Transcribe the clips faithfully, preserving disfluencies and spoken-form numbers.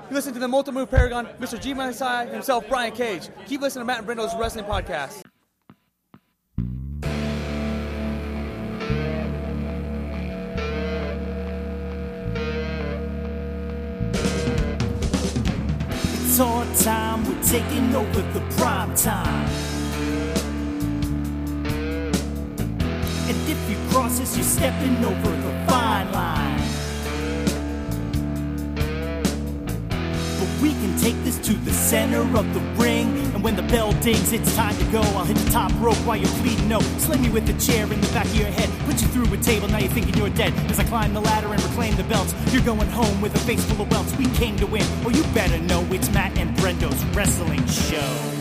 You listen to the multi-move paragon, Mister G Masai himself, Brian Cage. Keep listening to Matt and Brendo's Wrestling Podcast. It's our time, we're taking over the prime time. And if you cross us, you're stepping over the fine line. But we can take this to the center of the ring. And when the bell dings, it's time to go. I'll hit the top rope while you're bleeding. No, slam you with a chair in the back of your head. Put you through a table, now you're thinking you're dead. As I climb the ladder and reclaim the belts, you're going home with a face full of welts. We came to win. Oh, you better know it's Matt and Brendo's Wrestling Show.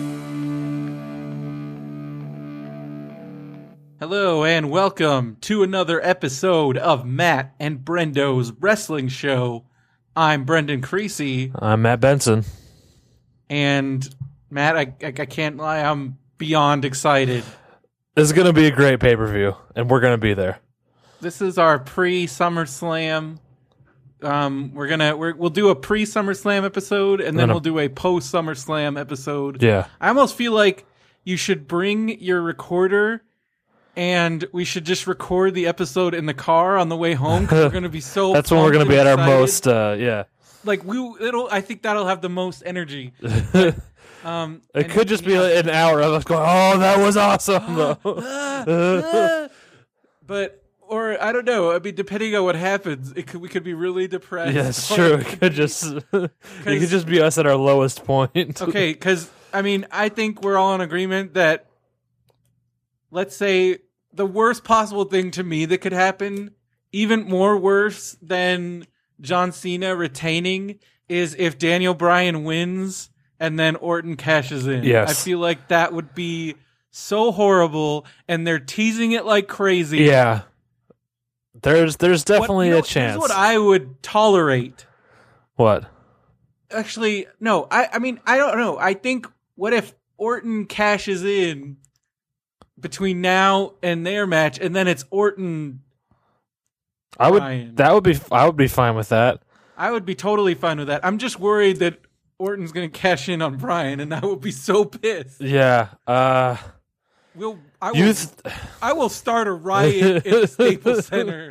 Hello and welcome to another episode of Matt and Brendo's Wrestling Show. I'm Brendan Creasy. I'm Matt Benson. And Matt, I, I, I can't lie, I'm beyond excited. This is going to be a great pay-per-view, and we're going to be there. This is our pre-SummerSlam. Um, we're gonna we're, we'll do a pre-SummerSlam episode, and then a- we'll do a post-SummerSlam episode. Yeah. I almost feel like you should bring your recorder. And we should just record the episode in the car on the way home because we're going to be so. That's when we're going to be at excited. our most. Uh, yeah, like we, it'll. I think that'll have the most energy. But, um, it could just be an hour of us going, "Oh, that was awesome!" Though. But or I don't know. I mean, depending on what happens, it could we could be really depressed. Yeah, it's true. It could just. It could just be us at our lowest point. Okay, because I mean, I think we're all in agreement that. Let's say. The worst possible thing to me that could happen, even more worse than John Cena retaining, is if Daniel Bryan wins and then Orton cashes in. Yes. I feel like that would be so horrible, and they're teasing it like crazy. Yeah. There's there's definitely what, you know, a chance. Here's what I would tolerate. What? Actually, no. I, I mean, I don't know. I think, what if Orton cashes in between now and their match, and then it's Orton. I would. Bryan. That would be. I would be fine with that. I would be totally fine with that. I'm just worried that Orton's going to cash in on Bryan, and I will be so pissed. Yeah. Uh. We'll. I will. You th- I will start a riot in the Staples Center.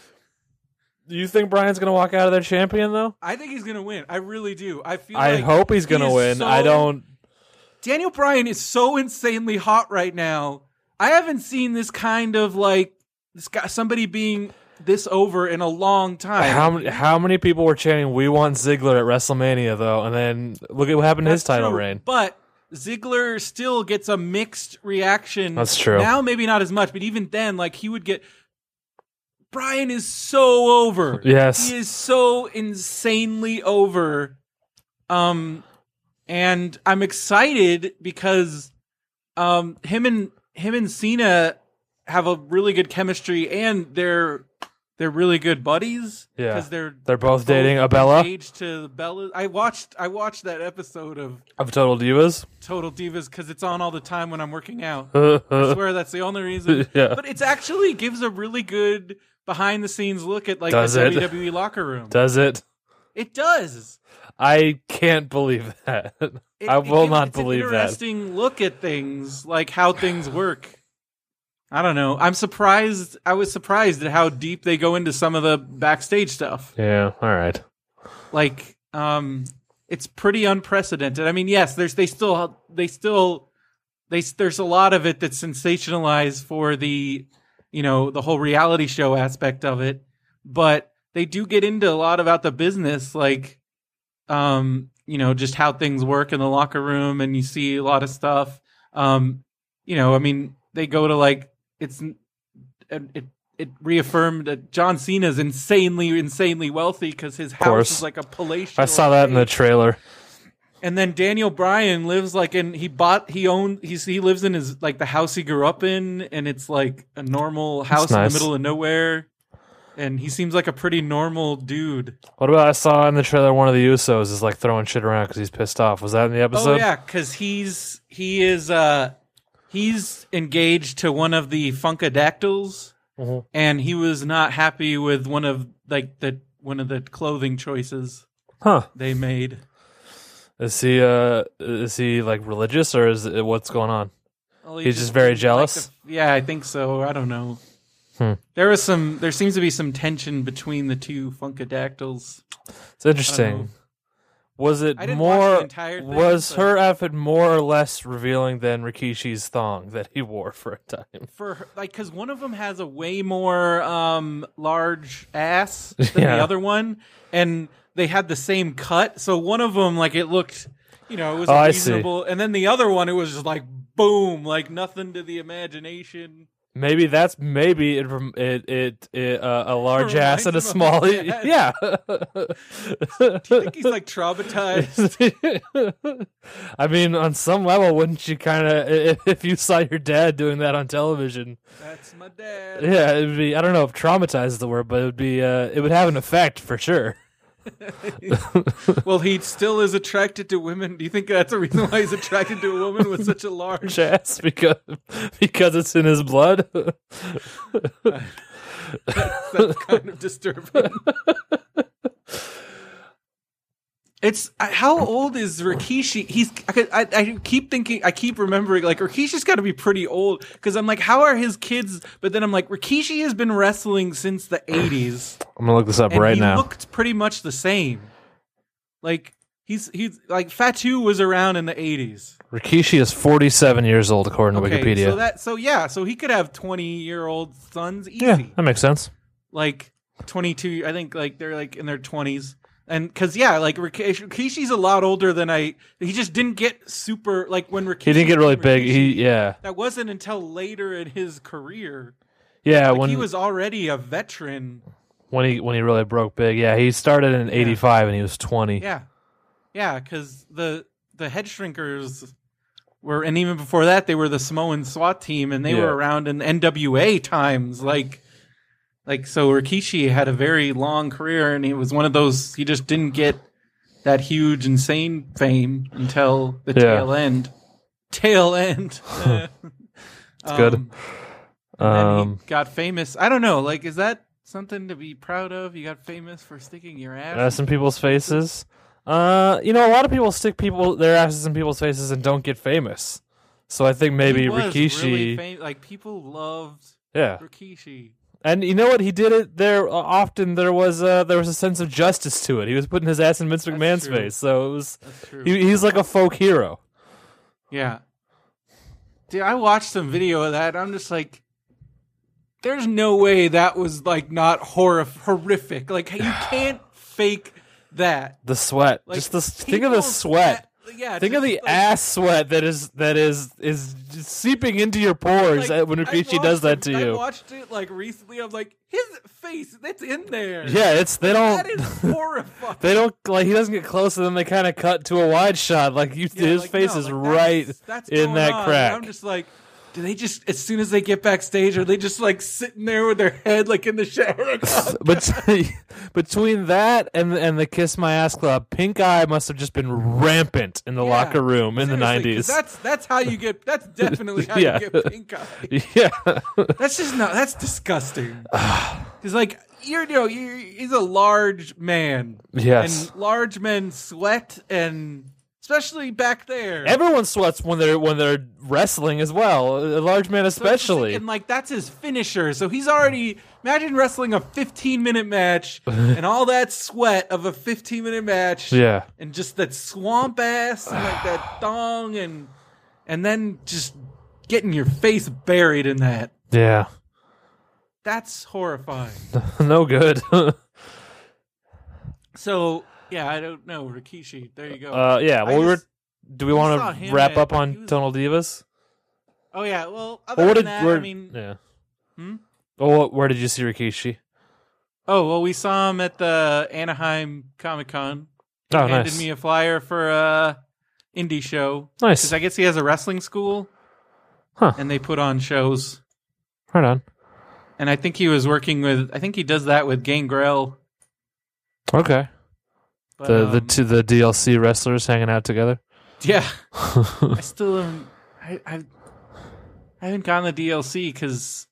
Do you think Bryan's going to walk out of there champion though? I think he's going to win. I really do. I feel. I like hope he's going to he win. so, I don't. Daniel Bryan is so insanely hot right now. I haven't seen this kind of like this guy, somebody being this over in a long time. How many, how many people were chanting, "We want Ziggler at WrestleMania," though? And then look at what happened to his title true, reign. But Ziggler still gets a mixed reaction. That's true. Now maybe not as much, but even then, like he would get. Bryan is so over. Yes, he is so insanely over. Um, and I'm excited because, um, him and. Him and Cena have a really good chemistry, and they're they're really good buddies. Yeah, because they're they're both, both dating a Bella. Bella. Engaged to Bella. I watched I watched that episode of of Total Divas. Total Divas because it's on all the time when I'm working out. I swear that's the only reason. Yeah. But it actually gives a really good behind the scenes look at like does the it? W W E locker room. Does it? It does. I can't believe that. It, I will it, not it's believe an that. interesting look at things, like how things work. I don't know. I'm surprised. I was surprised at how deep they go into some of the backstage stuff. Yeah. All right. Like, um, it's pretty unprecedented. I mean, yes, there's they still they still they there's a lot of it that's sensationalized for the you know the whole reality show aspect of it, but they do get into a lot about the business, like. Um, you know, just how things work in the locker room, and you see a lot of stuff. Um, you know, I mean, they go to like it's it it reaffirmed that John Cena's insanely insanely wealthy because his house is like a palatial. I saw that in the trailer. And then Daniel Bryan lives like in he bought he owned he's he lives in his like the house he grew up in, and it's like a normal house nice. in the middle of nowhere. And he seems like a pretty normal dude. What about I saw in the trailer one of the Usos is like throwing shit around because he's pissed off. Was that in the episode? Oh yeah, because he's he is uh he's engaged to one of the Funkadactyls, mm-hmm. and he was not happy with one of like the one of the clothing choices. Huh. they made. Is he uh is he like religious or is it, what's going on? Well, he He's just very didn't jealous? like the- yeah, I think so. I don't know. Hmm. There was some. There seems to be some tension between the two Funkadactyls. It's interesting. know. Was it I didn't watch more the entire thing, was but- her outfit more or less revealing than Rikishi's thong that he wore for a time? For her, like, because one of them has a way more um large ass than Yeah. the other one, and they had the same cut. So one of them, like, it looked, you know, it was Oh, I see. reasonable, and then the other one, it was just like boom, like nothing to the imagination. Maybe that's maybe it rem- it it, it uh, a large It ass and a reminds him small of his dad. yeah. Do you think he's like traumatized? I mean, on some level, wouldn't you kind of if, if you saw your dad doing that on television? That's my dad. Yeah, it'd be. I don't know if traumatized is the word, but it would be. Uh, it would have an effect for sure. Well, he still is attracted to women. Do you think that's a reason why he's attracted to a woman with such a large? Ass because because it's in his blood. That's, that's kind of disturbing. It's I- how old is Rikishi? He's I, I, I keep thinking I keep remembering like Rikishi's got to be pretty old because I'm like, how are his kids? But then I'm like, Rikishi has been wrestling since the eighties. I'm gonna look this up and right he now. looked pretty much the same. Like he's he's like Fatu was around in the eighties. Rikishi is forty-seven years old, according to Okay, Wikipedia. so that so yeah, so he could have twenty year old sons easy. yeah, that makes sense. Like twenty-two, I think like they're like in their twenties. And because yeah, like Rikishi, Rikishi's a lot older than I. He just didn't get super like when Rikishi. He didn't get really became big. He Rikishi, yeah that wasn't until later in his career. yeah Like when he was already a veteran. when he when he really broke big. Yeah, he started in eighty-five and he was twenty. Yeah, yeah, because the the head shrinkers were, and even before that, they were the Samoan SWAT team, and they Yeah. were around in N W A times. Like, like so, Rikishi had a very long career, and he was one of those. He just didn't get that huge, insane fame until the Yeah. tail end. Tail end. It's good. Um, and then Um, he got famous. I don't know. Like, is that something to be proud of? You got famous for sticking your ass. ass in people's faces. Uh, you know, a lot of people stick people their asses in people's faces and don't get famous. So I think maybe He was Rikishi. really fam- like people loved yeah, Rikishi. and you know what? He did it there. Uh, often there was uh, there was a sense of justice to it. He was putting his ass in Vince That's McMahon's true. face, so it was. That's true. He, he's like a folk hero. yeah. Dude, I watched some video of that. I'm just like, there's no way that was like not horror horrific. Like you can't fake that. The sweat, Like, just the think of the people's sweat. a- yeah. Think of just, the like, ass sweat that is that is is just seeping into your pores like, when I Rikishi does watched that it- to I you. watched it like recently. I'm like, his face, that's in there. Yeah, it's they don't That is horrifying. they don't like he doesn't get close and then they kind of cut to a wide shot like you Yeah, his like, face no, is like, right that's- that's in going that on. crack. And I'm just like, do they just as soon as they get backstage, are they just like sitting there with their head like in the shower? Like, oh, But between that and and the Kiss My Ass Club, Pink Eye must have just been rampant in the yeah. locker room in the Seriously, 'cause nineties. That's that's how you get. That's definitely how Yeah. you get pink eye. Yeah, That's just not. That's disgusting. Because like you're, you know, you're, he's a large man, yes. and large men sweat, and especially back there. Everyone sweats when they're when they're wrestling as well. A large man So it's just especially. like- and like that's his finisher. So he's already imagine wrestling a fifteen minute match and all that sweat of a fifteen minute match. Yeah. And just that swamp ass and like that thong and and then just getting your face buried in that. Yeah. That's horrifying. No good. So yeah, I don't know. Rikishi. There you go. uh, yeah. I Well, we were. just- Do we saw want him to wrap at- up he on was- Tonal Divas? oh yeah, well other Well, what than did that, where, I mean yeah. Hmm? Well, what, where did you see Rikishi? oh well we saw him at the Anaheim Comic Con. Oh, handed nice. me a flyer for a indie show. Nice. Because I guess he has a wrestling school, Huh. and they put on shows. Right on. And I think he was working with. I think he does that with Gangrel. Okay. But, the the um, two the D L C wrestlers hanging out together. yeah. I still am. I, I I haven't gotten the D L C because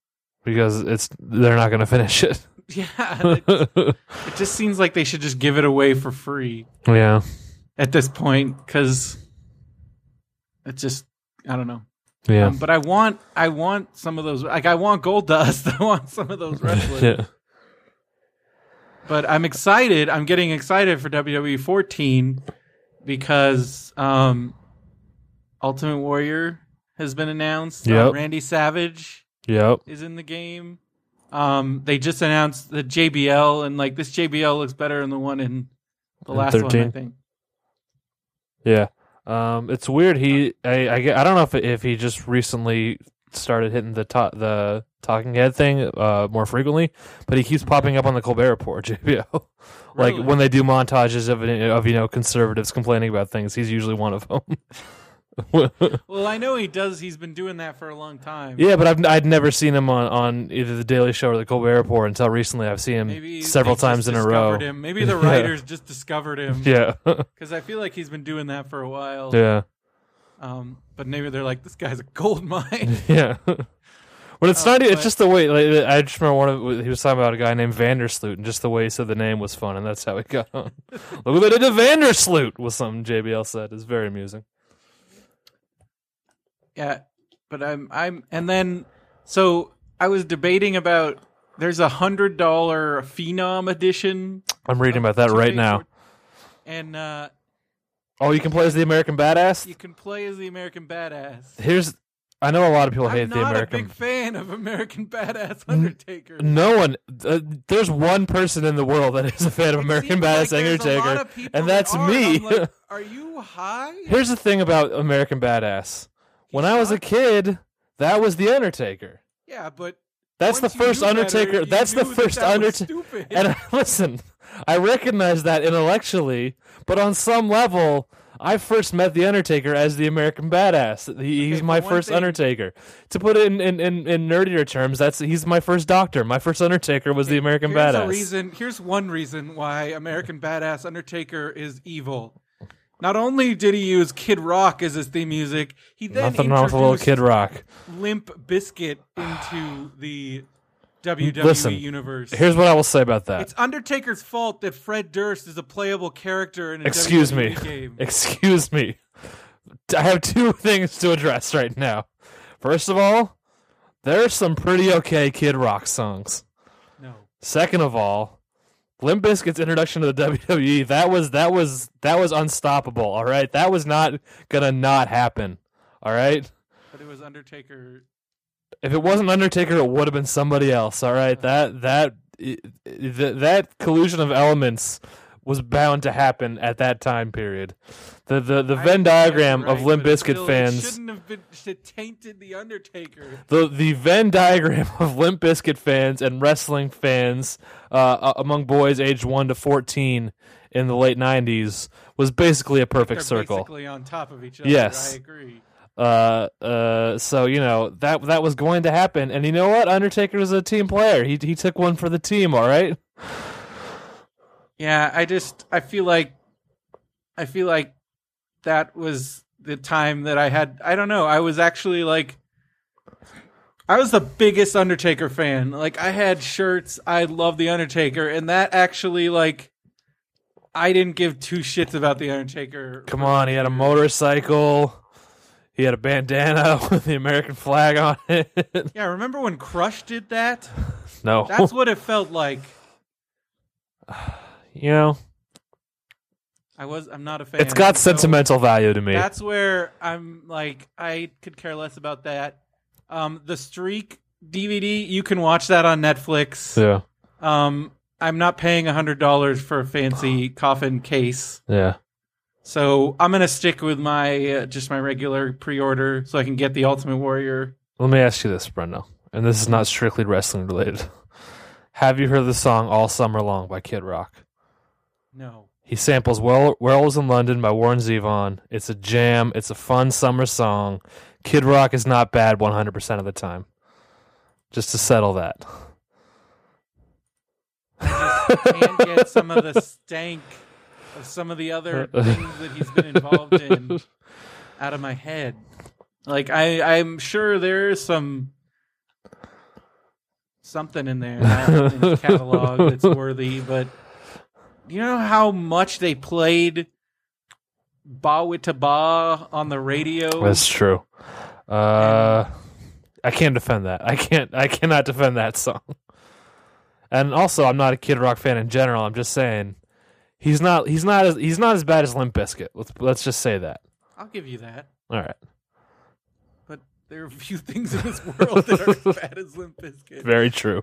because it's they're not going to finish it. Yeah, it, it just seems like they should just give it away for free Yeah, at this point because it just I don't know. yeah, Um, but I want I want some of those. Like I want Goldust. I want some of those wrestlers. yeah. But I'm excited. I'm getting excited for W W E fourteen because um, Ultimate Warrior has been announced. Uh, Yep. Randy Savage Yep. is in the game. Um, they just announced the J B L, and like this J B L looks better than the one in the In last one, I thirteen? think. Yeah. Um, it's weird. He, I, I, get- I don't know if if he just recently started hitting the to- the talking head thing uh, more frequently, but he keeps popping up on the Colbert Report. J B L, like Really? when they do montages of of you know conservatives complaining about things, he's usually one of them. Well, I know he does. He's been doing that for a long time. Yeah, but I've I'd never seen him on, on either the Daily Show or the Colbert Report until recently. I've seen him Maybe several they times just in a row. discovered Him. Maybe the Yeah. writers just discovered him. Yeah, Because I feel like he's been doing that for a while. yeah, Um, but maybe they're like, this guy's a gold mine. yeah. But it's Uh, not. It's but- just the way. Like, I just remember one of he was talking about a guy named Vandersloot, and just the way he said the name was fun, and that's how he got on. Look at the Vandersloot was something J B L said. It's very amusing. Yeah, but I'm I'm and then so I was debating about there's a hundred dollar Phenom edition. I'm reading about that right now. And uh, Oh, you can play as the American Badass. you can play as the American Badass. Here's. I know a lot of people hate I'm the not American. a big fan of American Badass Undertaker. No one. Uh, there's one person in the world that is a fan of It American seems Badass like there's a lot Undertaker, of people and that that's are, me. I'm like, are you high? Here's the thing about American Badass. When I was a kid, that was the Undertaker. Yeah, but That's the once you first knew better, Undertaker. you That's the knew that first that was Undertaker. stupid. And listen, I recognize that intellectually, but on some level, I first met the Undertaker as the American Badass. He, he's Okay, my but one first thing- Undertaker. To put it in, in, in, in nerdier terms, that's he's my first Doctor. My first Undertaker was the American here's Badass. A reason, here's one reason why American Badass Undertaker is evil. Not only did he use Kid Rock as his theme music, he then Nothing wrong with a little introduced Kid Rock. Limp Bizkit into the W W E Listen, universe. Here's what I will say about that. It's Undertaker's fault that Fred Durst is a playable character in a Excuse W me. W E game. Excuse me. I have two things to address right now. First of all, there are some pretty okay Kid Rock songs. No. Second of all, Limp Bizkit's introduction to the W W E, that was that was that was unstoppable, all right? That was not gonna not happen. All right? But it was Undertaker. If it wasn't Undertaker, it would have been somebody else, all right? That that that, that collusion of elements was bound to happen at that time period. The the, the I Venn understand diagram you're of right, Limp but Bizkit still, it fans shouldn't have been it tainted the Undertaker. the the Venn diagram of Limp Bizkit fans and wrestling fans uh, among boys aged one to fourteen in the late nineties was basically a perfect They're circle. basically on top of each other. Yes. I agree. Uh, uh, so you know that that was going to happen, and you know what? Undertaker is a team player. He he took one for the team. All right. Yeah, I just I feel like I feel like that was the time that I had I don't know, I was actually like I was the biggest Undertaker fan. Like I had shirts, I love the Undertaker, and that actually like I didn't give two shits about the Undertaker. Come on, he had a motorcycle. He had a bandana with the American flag on it. Yeah, remember when Crush did that? No, That's what it felt like. you know, I was I'm not a fan. it's got so sentimental value to me. That's where I'm like I could care less about that. Um, the Streak D V D, you can watch that on Netflix. Yeah, Um, I'm not paying a hundred dollars for a fancy coffin case, yeah. so I'm gonna stick with my uh, just my regular pre-order so I can get the Ultimate Warrior. Let me ask you this, Brendo, and this is not strictly wrestling related. Have you heard the song "All Summer Long" by Kid Rock? No, He samples well, Werewolves in London by Warren Zevon. It's a jam. It's a fun summer song. Kid Rock is not bad one hundred percent of the time. Just to settle that. I can't get some of the stank of some of the other things that he's been involved in out of my head. Like I, I'm sure there is some. something in there uh, in his catalog that's worthy. But you know how much they played Ba Wita Ba on the radio? That's true. Uh, I can't defend that. I can't. I cannot defend that song. And also, I'm not a Kid Rock fan in general. I'm just saying he's not. He's not as. He's not as bad as Limp Bizkit. Let's let's just say that. I'll give you that. All right. But there are a few things in this world that are as bad as Limp Bizkit. Very true.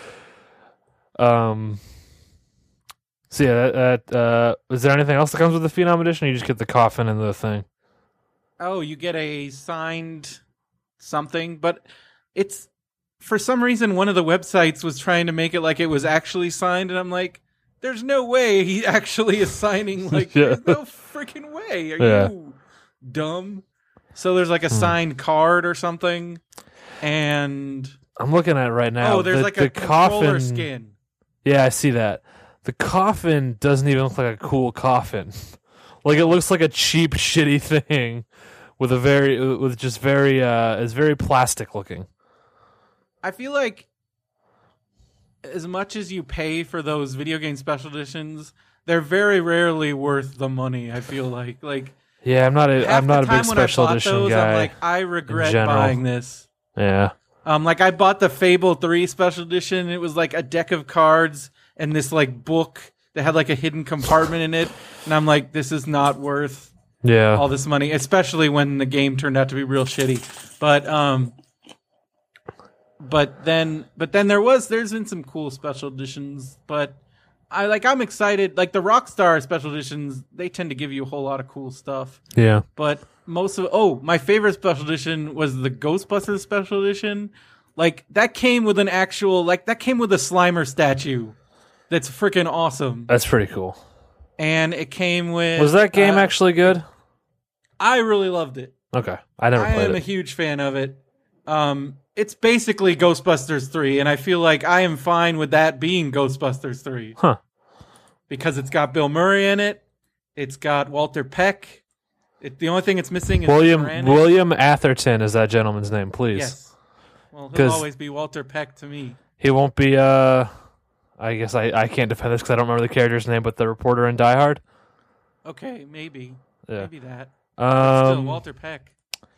Um. So yeah, that, that uh, is there anything else that comes with the Phenom Edition? Or you just get the coffin and the thing. Oh, you get a signed something, but it's for some reason one of the websites was trying to make it like it was actually signed, and I'm like, there's no way he actually is signing. Like, Yeah. there's no freaking way. Are Yeah. you dumb? So there's like a signed card or something, and I'm looking at it right now. oh, there's the, like the a controller coffin. skin. Yeah, I see that. The coffin doesn't even look like a cool coffin. Like it looks like a cheap, shitty thing with a very, with just very, uh, it's very plastic looking. I feel like as much as you pay for those video game special editions, they're very rarely worth the money. I feel like, like Yeah, I'm not a, half I'm not a the time big when I special bought edition those, guy. I'm like, I regret general. buying this. Yeah, Um, like I bought the Fable three special edition. It was like a deck of cards and this like book that had like a hidden compartment in it, and I'm like, this is not worth yeah. all this money, especially when the game turned out to be real shitty. But um, but then but then there was there's been some cool special editions, but I like I'm excited. Like the Rockstar special editions, they tend to give you a whole lot of cool stuff. yeah. But most of oh, my favorite special edition was the Ghostbusters special edition. Like that came with an actual like that came with a Slimer statue. That's freaking awesome. That's pretty cool. And it came with Was that game uh, actually good? I really loved it. Okay, I never I played am a it. huge fan of it. Um, it's basically Ghostbusters three, and I feel like I am fine with that being Ghostbusters three. Huh. Because it's got Bill Murray in it. It's got Walter Peck. It, the only thing it's missing is William Moran. William Atherton is that gentleman's name, please. Yes. Well, 'Cause- he'll always be Walter Peck to me. He won't be. Uh, I guess I, I can't defend this because I don't remember the character's name, but the reporter in Die Hard. Okay, maybe. Yeah. Maybe that. Still, Um, Walter Peck.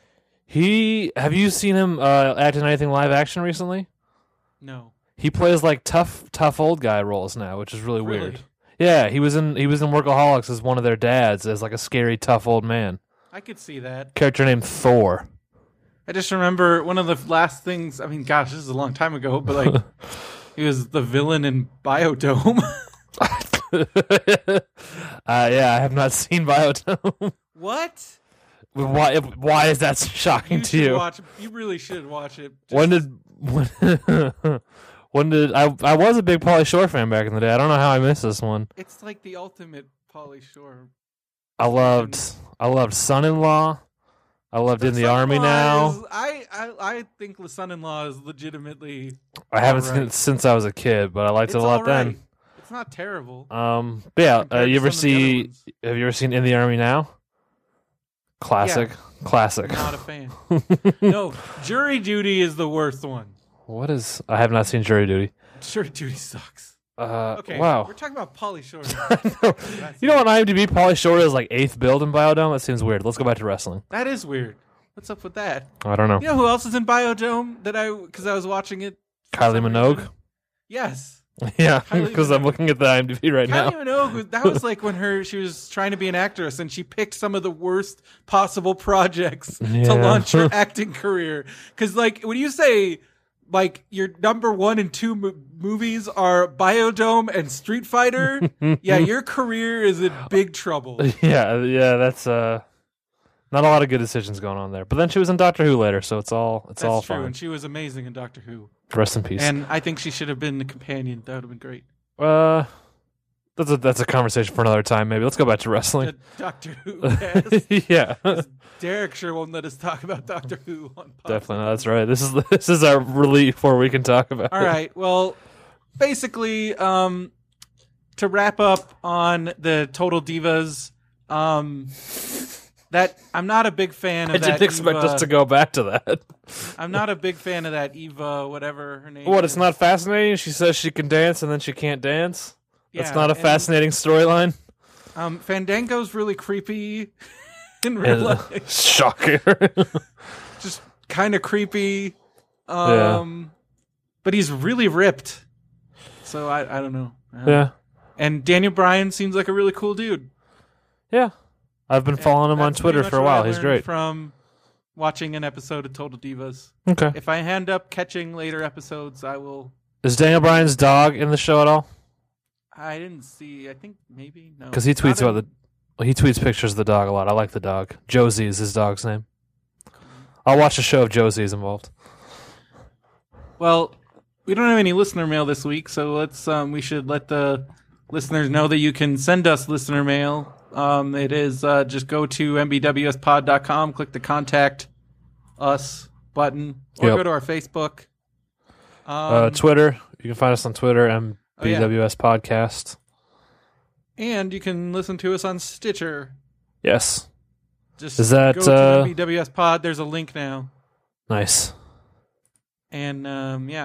he have you seen him uh, act in anything live action recently? No. He plays like tough, tough old guy roles now, which is really, Really? weird. Yeah, he was in he was in Workaholics as one of their dads, as like a scary, tough old man. I could see that. Character named Thor. I just remember one of the last things. I mean, gosh, this is a long time ago, but like, he was the villain in Biodome. uh, yeah, I have not seen Biodome. What? why? Why is that shocking You to should you? watch. You really should watch it. Just- When did when, when did I? I was a big Pauly Shore fan back in the day. I don't know how I missed this one. It's like the ultimate Pauly Shore. I loved I loved Son-in-Law. I loved In the Army Son-in-Law Now. is- I, I I think the Son-in-Law is legitimately. I haven't all seen it right. since I was a kid, but I liked It's it a lot all right. then. It's not terrible. Um, but yeah, uh, compared you to ever some of the other see? ones. Have you ever seen In the Army Now? Classic, classic. Not a fan. No, Jury Duty is the worst one. What is? I have not seen Jury Duty. Jury Duty sucks. Uh, Okay, wow. we're talking about Pauly Shore. You know, on IMDb, Pauly Shore is like eighth build in Biodome. That seems weird. Let's go back to wrestling. That is weird. What's up with that? I don't know. You know who else is in Biodome that I because I was watching it? for Kylie some Minogue. reason? Yes. Yeah, Kylie because I'm Minogue. looking at the IMDb right now. Kylie Minogue, that was like when her she was trying to be an actress and she picked some of the worst possible projects Yeah. to launch her acting career. Because like when you say like your number one and two mo- movies are Biodome and Street Fighter, yeah, your career is in big trouble. Yeah, yeah, that's uh, not a lot of good decisions going on there. But then she was in Doctor Who later, so it's all it's all That's true, fine. and she was amazing in Doctor Who. Rest in peace. And I think she should have been the companion. That would have been great. uh, that's a that's a conversation for another time. Maybe let's go back to The wrestling. Doctor Who cast. Yeah, Derek sure won't let us talk about Doctor Who on podcast. definitely. No, that's right. This is this is our relief where we can talk about. All it. right. Well, basically, um, to wrap up on the Total Divas, um, that I'm not a big fan of I that. didn't expect Eva, us to go back to that. I'm not a big fan of that Eva, whatever her name. What? is. It's not fascinating. She says she can dance and then she can't dance. That's Yeah, not a and, fascinating storyline. Um, Fandango's really creepy in real life. Shocker. Just kind of creepy. Um, but he's really ripped. So I, I don't know. Um, yeah. And Daniel Bryan seems like a really cool dude. Yeah. I've been following him on That's Twitter pretty for a much what I while. He's learned great. From watching an episode of Total Divas. Okay. If I end up catching later episodes, I will. Is Daniel Bryan's dog in the show at all? I didn't see. I think maybe no. Because he tweets Not about the. Well, he tweets pictures of the dog a lot. I like the dog. Josie is his dog's name. I'll watch a show if Josie's involved. Well, we don't have any listener mail this week, so let's. Um, we should let the listeners know that you can send us listener mail. Um, it is uh, just go to m b w s pod dot com, click the contact us button, or Yep. go to our Facebook. Um, Uh, Twitter. You can find us on Twitter, M B W S Oh, Podcast. and you can listen to us on Stitcher. Yes. Just Is that, go to uh, M B W S Pod. There's a link now. Nice. And um, yeah,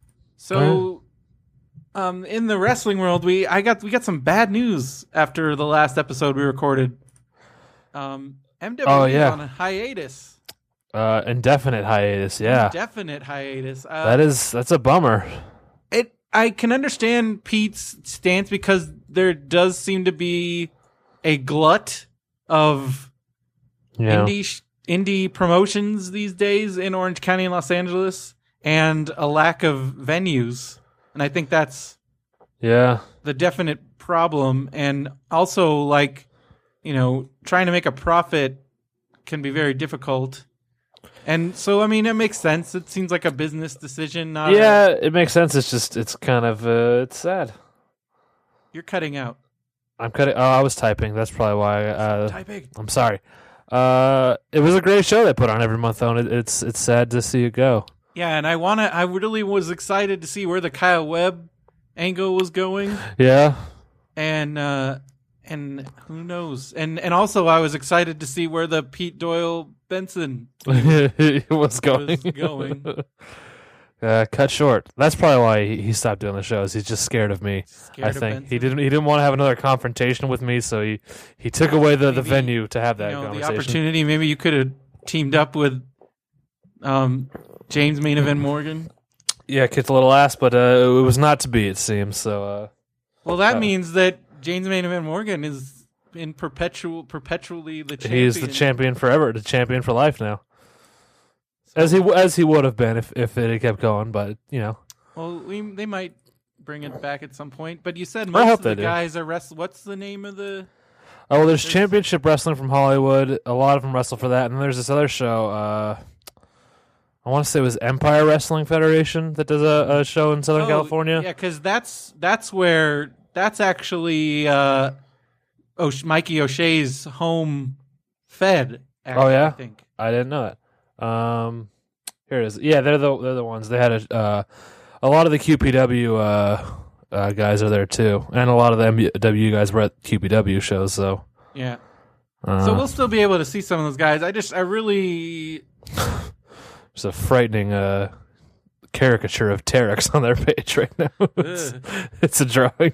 so um, in the wrestling world, we I got we got some bad news after the last episode we recorded. Um, M W E Oh, yeah. is on a hiatus, Uh, indefinite hiatus. Yeah. indefinite hiatus. Uh, That is. That's a bummer. it. I can understand Pete's stance because there does seem to be a glut of You know. indie sh- indie promotions these days in Orange County and Los Angeles, and a lack of venues. And I think that's Yeah. the definite problem. And also, like, you know, trying to make a profit can be very difficult. And so, I mean, it makes sense. It seems like a business decision. Not Yeah, a, it makes sense. It's just. It's kind of. Uh, it's sad. you're cutting out. I'm cutting. Oh, I was typing. That's probably why. Uh, Typing. I'm sorry. Uh, it was a great show they put on every month, though. And it, it's it's sad to see it go. Yeah, and I want to. I really was excited to see where the Kyle Webb angle was going. Yeah. And uh, and who knows? And and also, I was excited to see where the Pete Doyle Benson it was going. was going. uh, cut short. That's probably why he, he stopped doing the shows. He's just scared of me. Scared I of think Benson. he didn't. He didn't want to have another confrontation with me, so he, he took away the, the Maybe, venue to have that You know, the conversation. opportunity. Maybe you could have teamed up with um, James Main Event Morgan. Yeah, kicked a little ass, but uh, it was not to be. It seems so. Uh, Well, that Oh. means that James Main Event Morgan is in perpetual, perpetually the champion. he's the champion forever, the champion for life now. As he as he would have been if, if it had kept going, but you know, Well, we, they might bring it back at some point. But you said I most hope of the they do. guys are wrestling. What's the name of the? oh, well, there's championship wrestling from Hollywood. A lot of them wrestle for that, and then there's this other show. Uh, I want to say it was Empire Wrestling Federation that does a, a show in Southern Oh, California. Yeah, because that's that's where that's actually uh, oh Mikey O'Shea's home fed. Actually, Oh, yeah? I think. I didn't know that. Um, here it is. Yeah, they're the they're the ones. They had a uh, a lot of the Q P W uh, uh, guys are there too, and a lot of the M B W guys were at Q P W shows. So, Yeah. uh, So we'll still be able to see some of those guys. I just I really there's a frightening uh, caricature of Terex on their page right now. it's, it's a drawing.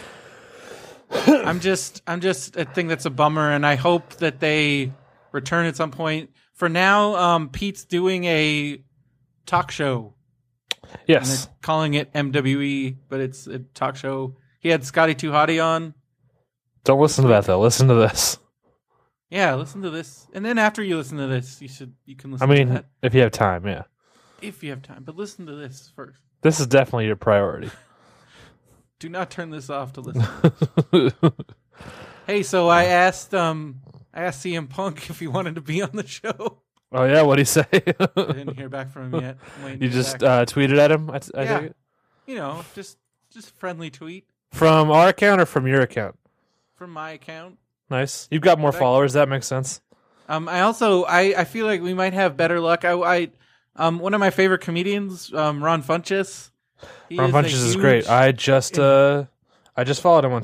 I'm just I'm just I think that's a bummer, and I hope that they return at some point. For now, um, Pete's doing a talk show. And Yes. they're calling it M W E, but it's a talk show. He had Scotty Too Hottie on. Don't listen to that though. Listen to this. Yeah, listen to this, and then after you listen to this, you should you can I listen to mean, that if you have time, yeah. if you have time. But listen to this first. This is definitely your priority. Do not turn this off to listen. Hey, so I asked um I asked C M Punk if he wanted to be on the show. Oh yeah, what'd he say? I didn't hear back from him yet. I'm waiting to You hear just back. uh, tweeted at him. I, I Yeah. take it? you know, just just friendly tweet From our account or from your account? from my account. Nice. You've got more Back- followers. That makes sense. Um, I also I, I feel like we might have better luck. I, I um one of my favorite comedians, um Ron Funches. He Ron is a Funches is huge- great. I just uh, I just followed him on Twitter.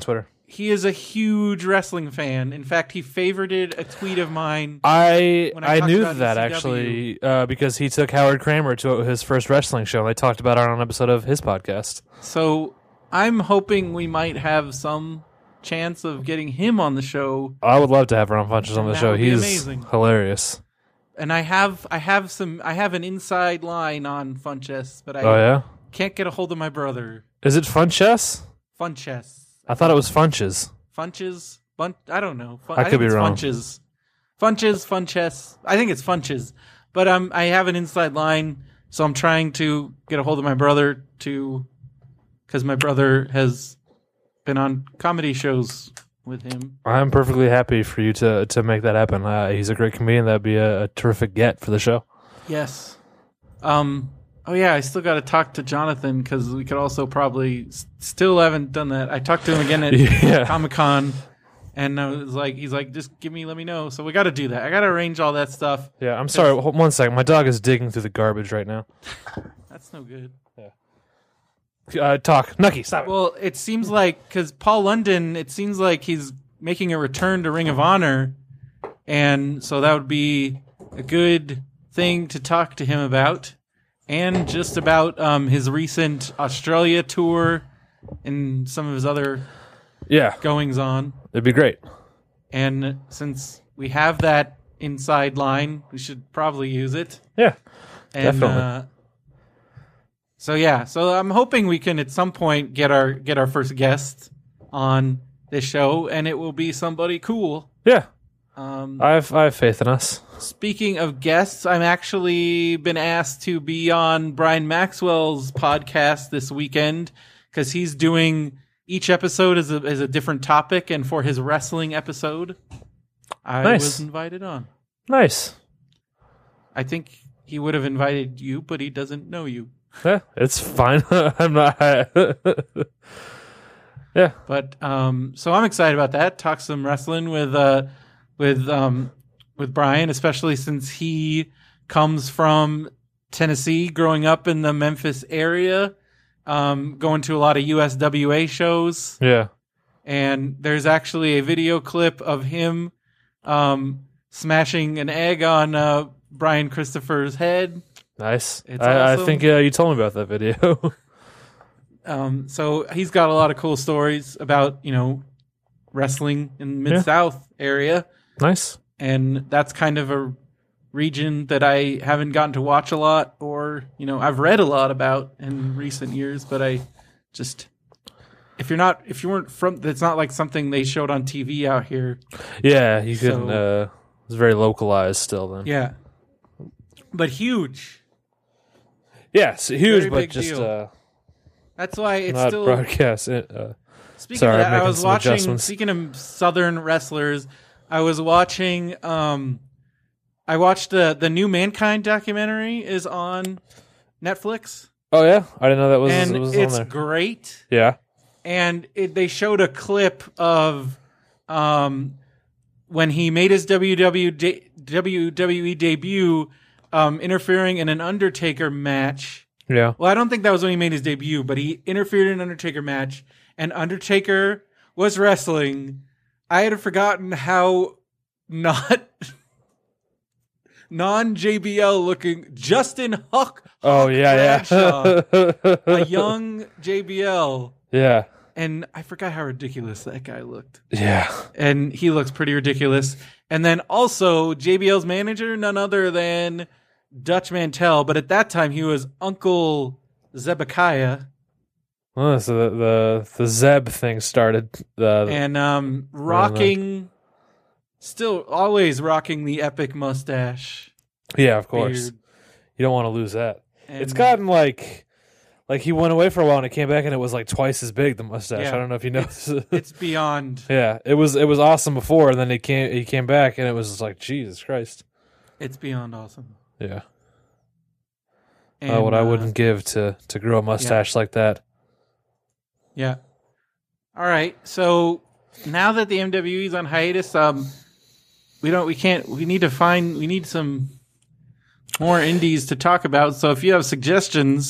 he is a huge wrestling fan. In fact, he favorited a tweet of mine. I When I I talked knew about that E C W. actually uh, because he took Howard Kramer to his first wrestling show. And they talked about it on an episode of his podcast. So I'm hoping we might have some chance of getting him on the show. I would love to have Ron Funches on the That show. would be He's amazing. hilarious. And I have I have some I have an inside line on Funches, but I Oh yeah, can't get a hold of my brother. is it Funches? Funches. I thought it was Funches. Funches? Fun, I don't know. Fun, I think could be it's wrong. Funches. Funches, Funches. I think it's Funches. But um, I have an inside line, so I'm trying to get a hold of my brother to, because my brother has been on comedy shows with him. I'm perfectly happy for you to to make that happen. Uh, he's a great comedian. That'd be a, a terrific get for the show. Yes. Um. Oh yeah, I still got to talk to Jonathan because we could also probably s- still haven't done that. I talked to him again at Yeah. Comic Con, and I was like, he's like, just give me, let me know. So we got to do that. I got to arrange all that stuff. Yeah, I'm sorry. Hold, one second. My dog is digging through the garbage right now. That's no good. Uh, talk, Nucky. Stop it. Well, it seems like because Paul London, it seems like he's making a return to Ring of Honor, and so that would be a good thing to talk to him about, and just about um, his recent Australia tour and some of his other Yeah, goings on. it'd be great. And since we have that inside line, we should probably use it. Yeah, And, Definitely. Uh, so yeah, so I'm hoping we can at some point get our get our first guest on this show, and it will be somebody cool. yeah. Um, I have I have faith in us. speaking of guests, I'm actually been asked to be on Brian Maxwell's podcast this weekend because he's doing each episode is a is a different topic, and for his wrestling episode, I Nice. was invited on. Nice. I think he would have invited you, but he doesn't know you. Yeah, it's fine. I'm not. yeah, But um, so I'm excited about that. Talk some wrestling with uh, with um, with Brian, especially since he comes from Tennessee, growing up in the Memphis area, um, going to a lot of U S W A shows, yeah. and there's actually a video clip of him um, smashing an egg on uh, Brian Christopher's head. Nice. It's I, I awesome. think uh, you told me about that video. Um, so he's got a lot of cool stories about, you know, wrestling in the Mid-South area. Nice. And that's kind of a region that I haven't gotten to watch a lot, or, you know, I've read a lot about in recent years, but I just, if you're not, if you weren't from, it's not like something they showed on T V out here. Yeah, you couldn't. So- uh, it's very localized still. Then. Yeah. But huge. Yeah, it's huge, Very but big just deal. uh, That's why it's not still, broadcast. Uh, speaking Sorry, of I'm that, I making was some watching, adjustments. speaking of Southern wrestlers, I was watching, um, I watched the, the new Mankind documentary is on Netflix, oh yeah, I didn't know that was, and was on it's there. great. Yeah. And it, they showed a clip of um, when he made his W W E debut, um, interfering in an Undertaker match. Yeah. Well, I don't think that was when he made his debut, but he interfered in an Undertaker match, and Undertaker was wrestling. I had forgotten how not non J B L looking Justin Huck. Oh yeah, Bradshaw, yeah. a young J B L. yeah. And I forgot how ridiculous that guy looked. Yeah. And he looks pretty ridiculous. And then also J B L's manager, none other than Dutch Mantel. But at that time, he was Uncle Zebekiah. Oh, so the the, the Zeb thing started. Uh, And um, rocking, still always rocking the epic mustache. yeah, of course. beard. You don't want to lose that. And It's gotten like, like he went away for a while and it came back and it was like twice as big, the mustache. Yeah. I don't know if you noticed. It's beyond. yeah, it was it was awesome before, and then he came he came back and it was like Jesus Christ. It's beyond awesome. Yeah. And, oh, what I uh, wouldn't give to to grow a mustache like that. Yeah. All right. So now that the M W E is on hiatus, um, we don't, we can't, we need to find, we need some more indies to talk about. So if you have suggestions,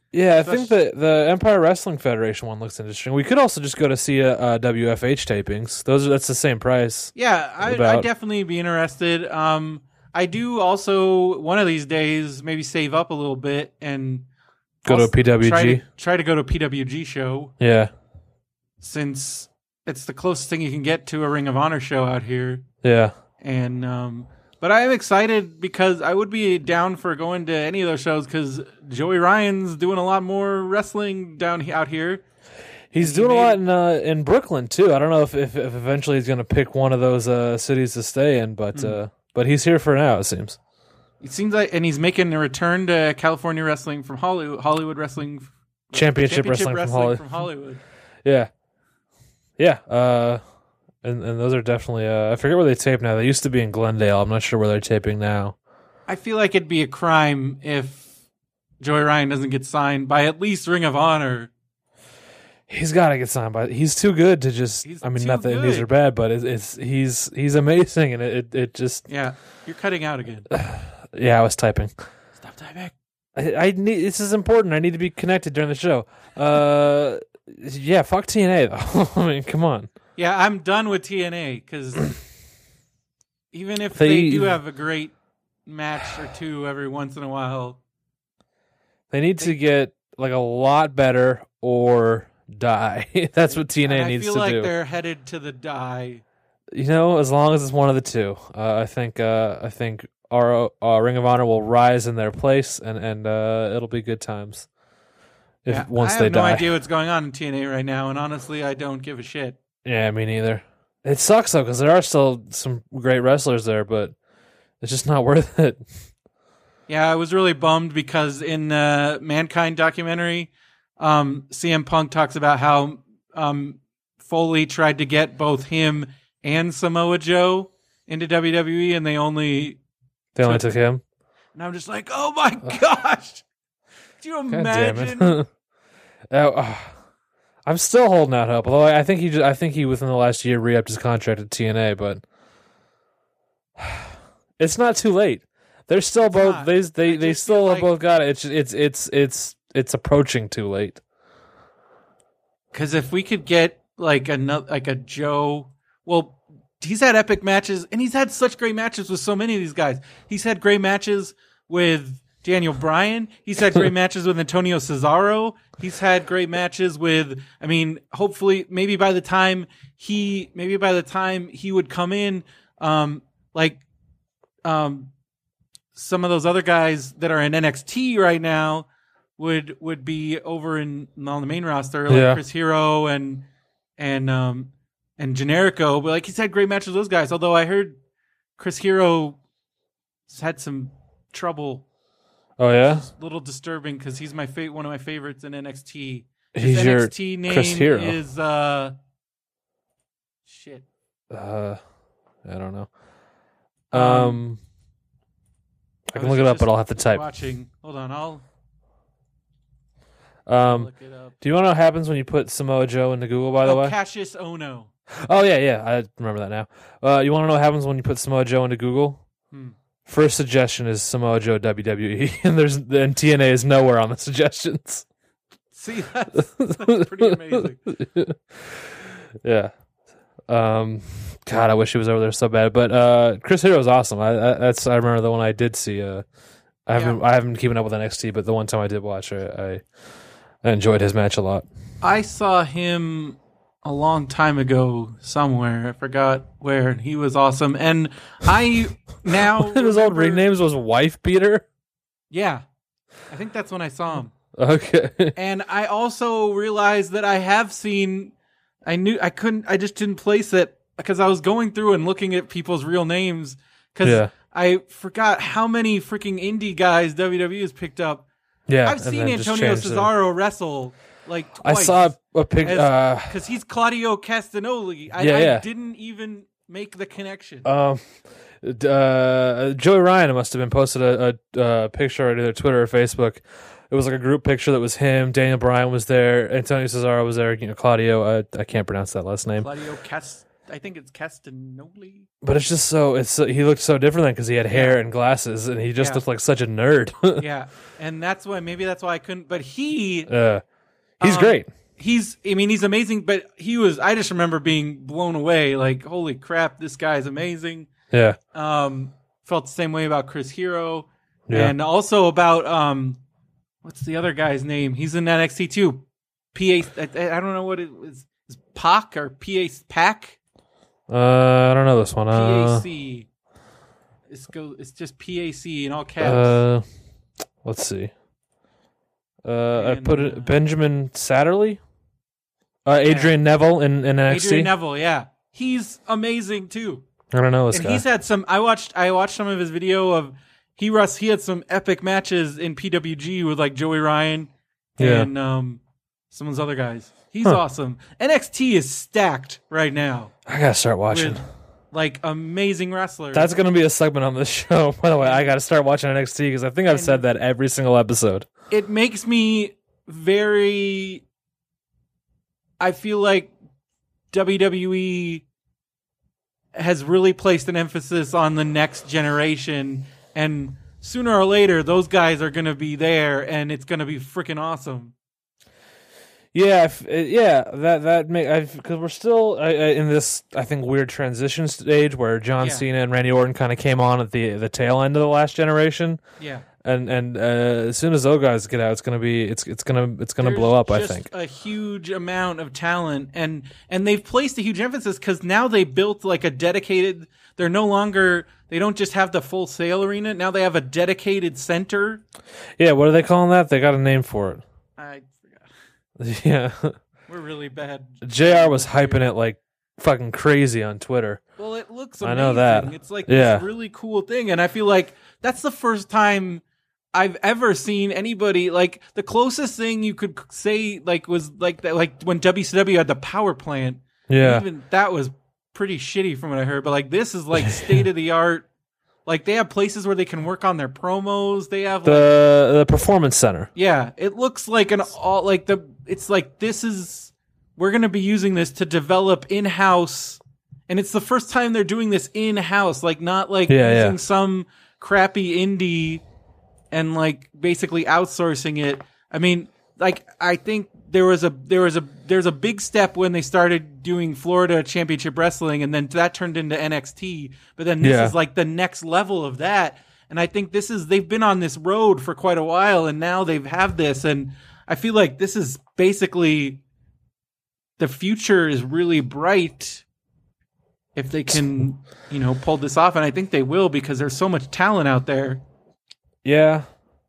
Yeah, I think the the Empire Wrestling Federation one looks interesting. We could also just go to see a, a W F H tapings. Those are that's the same price. Yeah, I'd, About- I'd definitely be interested. Um, I do also one of these days maybe save up a little bit and Go to a also P W G. Try to, try to go to a P W G show Yeah, since it's the closest thing you can get to a Ring of Honor show out here. yeah. And um, but I am excited because I would be down for going to any of those shows because Joey Ryan's doing a lot more wrestling down he- out here. He's He doing a made- lot in uh, in Brooklyn too. I don't know if if, if eventually he's going to pick one of those uh, cities to stay in, but Hmm. uh, but he's here for now. It seems. It seems like, and he's making a return to California wrestling from Hollywood, Hollywood wrestling, Championship, wrestling, from Hollywood. from Hollywood. Yeah, yeah. Uh, and and those are definitely. Uh, I forget where they tape now. They used to be in Glendale. I'm not sure where they're taping now. I feel like it'd be a crime if Joey Ryan doesn't get signed by at least Ring of Honor. He's got to get signed by. He's too good to just. He's I mean, too not that these good. are bad, but it's, it's he's he's amazing, and it, it it just. Yeah, you're cutting out again. Yeah, I was typing. Stop typing. I, I need. This is important. I need to be connected during the show. Uh, yeah. Fuck T N A though. I mean, come on. Yeah, I'm done with T N A because even if They- they, do have a great match or two every once in a while, They need to get like a lot better or die. That's what T N A and I needs feel to like do. they're headed to the die. You know, as long as it's one of the two, uh, I think. Uh, I think our uh, Ring of Honor will rise in their place, and and uh, it'll be good times. If Yeah, once I have they no die. idea what's going on in T N A right now, and honestly, I don't give a shit. Yeah, me neither. It sucks though because there are still some great wrestlers there, but it's just not worth it. Yeah, I was really bummed because in the Mankind documentary, um, C M Punk talks about how um, Foley tried to get both him and Samoa Joe into W W E, and they only. They only took him. And I'm just like, oh my gosh! Do you God imagine? damn it. Oh, uh, I'm still holding out hope. Although I think he, just, I think he within the last year re-upped his contract at T N A, but it's not too late. They're still both. not. They they, I they just still feel have like- both got it. It's it's it's it's it's approaching too late. Because if we could get like another, like a Joe, well, he's had epic matches, and he's had such great matches with so many of these guys. He's had great matches with Daniel Bryan. He's had great matches with Antonio Cesaro. He's had great matches with. I mean, hopefully, maybe by the time he, maybe by the time he would come in, um, like, um, some of those other guys that are in N X T right now would would be over in on the main roster, like Yeah. Chris Hero and and um and Generico. But like he's had great matches with those guys. Although I heard Chris Hero has had some trouble. Oh yeah, It's a little disturbing because he's my fa- one of my favorites in N X T. His he's your N X T name Chris Hero. is uh shit. Uh, I don't know. Um, Um, I can was look it up, just but I'll have to type. Watching. Hold on, I'll Um, look it up. do you want to know what happens when you put Samoa Joe into Google? By the oh, way, Cassius Ono. oh yeah, yeah, I remember that now. Uh, you want to know what happens when you put Samoa Joe into Google? Hmm. First suggestion is Samoa Joe W W E, and there's and T N A is nowhere on the suggestions. See, that's, that's pretty amazing. Yeah. Um, God, I wish he was over there so bad. But uh, Chris Hero's awesome. I, I that's I remember the one I did see. Uh, I haven't I haven't been keeping up with N X T, but the one time I did watch, I, I I enjoyed his match a lot. I saw him a long time ago somewhere. I forgot where. And he was awesome. And I now One of his old ring remember- names was Wife Beater. Yeah, I think that's when I saw him. Okay. And I also realized that I have seen. I knew I couldn't. I just didn't place it because I was going through and looking at people's real names because Yeah. I forgot how many freaking indie guys W W E has picked up. Yeah, I've and seen then just Antonio changed it. Cesaro wrestle like I twice. saw a picture. Uh, because he's Claudio Castagnoli. I, Yeah, I yeah. didn't even make the connection. Um, uh, Joey Ryan must have been posted a, a, a picture on either Twitter or Facebook. It was like a group picture that was him. Daniel Bryan was there. Antonio Cesaro was there. You know, Claudio. I, I can't pronounce that last name. Claudio Cas- I think it's Castagnoli. But it's just so it's so, he looked so different then because he had hair Yeah. and glasses, and he just Yeah. looked like such a nerd. Yeah, and that's why maybe that's why I couldn't. But he, uh, he's Um, great. he's. I mean, he's amazing. But he was. I just remember being blown away. Like, holy crap, this guy's amazing. Yeah, Um, felt the same way about Chris Hero, Yeah. and also about um, what's the other guy's name? He's in N X T too. P A. I, I don't know what it was. Is Pac or P A Pac? uh, I don't know this one. P A Uh, C. It's go. It's just P A C in all caps. uh, let's see. Uh, I And, put uh, it Benjamin Satterley, uh, Adrian Neville in, in N X T. Adrian Neville, yeah, he's amazing too. I don't know this And guy. he's had some. I watched. I watched some of his video of he Russ. He had some epic matches in P W G with like Joey Ryan Yeah. and um, some of those other guys. He's Huh. awesome. N X T is stacked right now I gotta start watching. with like amazing wrestlers. That's gonna be a segment on this show. By the way, I gotta start watching N X T because I think I've And- said that every single episode. It makes me very. I feel like W W E has really placed an emphasis on the next generation, and sooner or later, those guys are going to be there, and it's going to be freaking awesome. Yeah, if, uh, yeah, that that make because we're still uh, uh, in this I think weird transition stage where John Yeah. Cena and Randy Orton kind of came on at the the tail end of the last generation, Yeah, and and uh, as soon as those guys get out, it's gonna be it's it's gonna it's gonna There's blow up. I just think. a huge amount of talent, and and they've placed a huge emphasis because now they built like a dedicated. They're no longer. They don't just have the full sale arena. Now they have a dedicated center. Yeah, what are they calling that? They got a name for it. I forgot. Yeah, We're really bad. J R was hyping it like fucking crazy on Twitter. Well, it looks I amazing. know that. It's like Yeah. this really cool thing, and I feel like that's the first time I've ever seen anybody like the closest thing you could say like was like that like when W C W had the power plant. Yeah, Even that was pretty shitty from what I heard, but like this is like state of the art. Like they have places where they can work on their promos. They have like, the the performance center. yeah, it looks like an all like the it's like this is we're going to be using this to develop in-house, and it's the first time they're doing this in-house, like not like Yeah, using yeah. some crappy indie and like basically outsourcing it. I mean, like I think there was a there was a there's a big step when they started doing Florida Championship Wrestling, and then that turned into N X T. But then this Yeah. is like the next level of that. And I think this is they've been on this road for quite a while, and now they've have this, and I feel like this is basically the future is really bright if they can, you know, pull this off, and I think they will because there's so much talent out there. Yeah,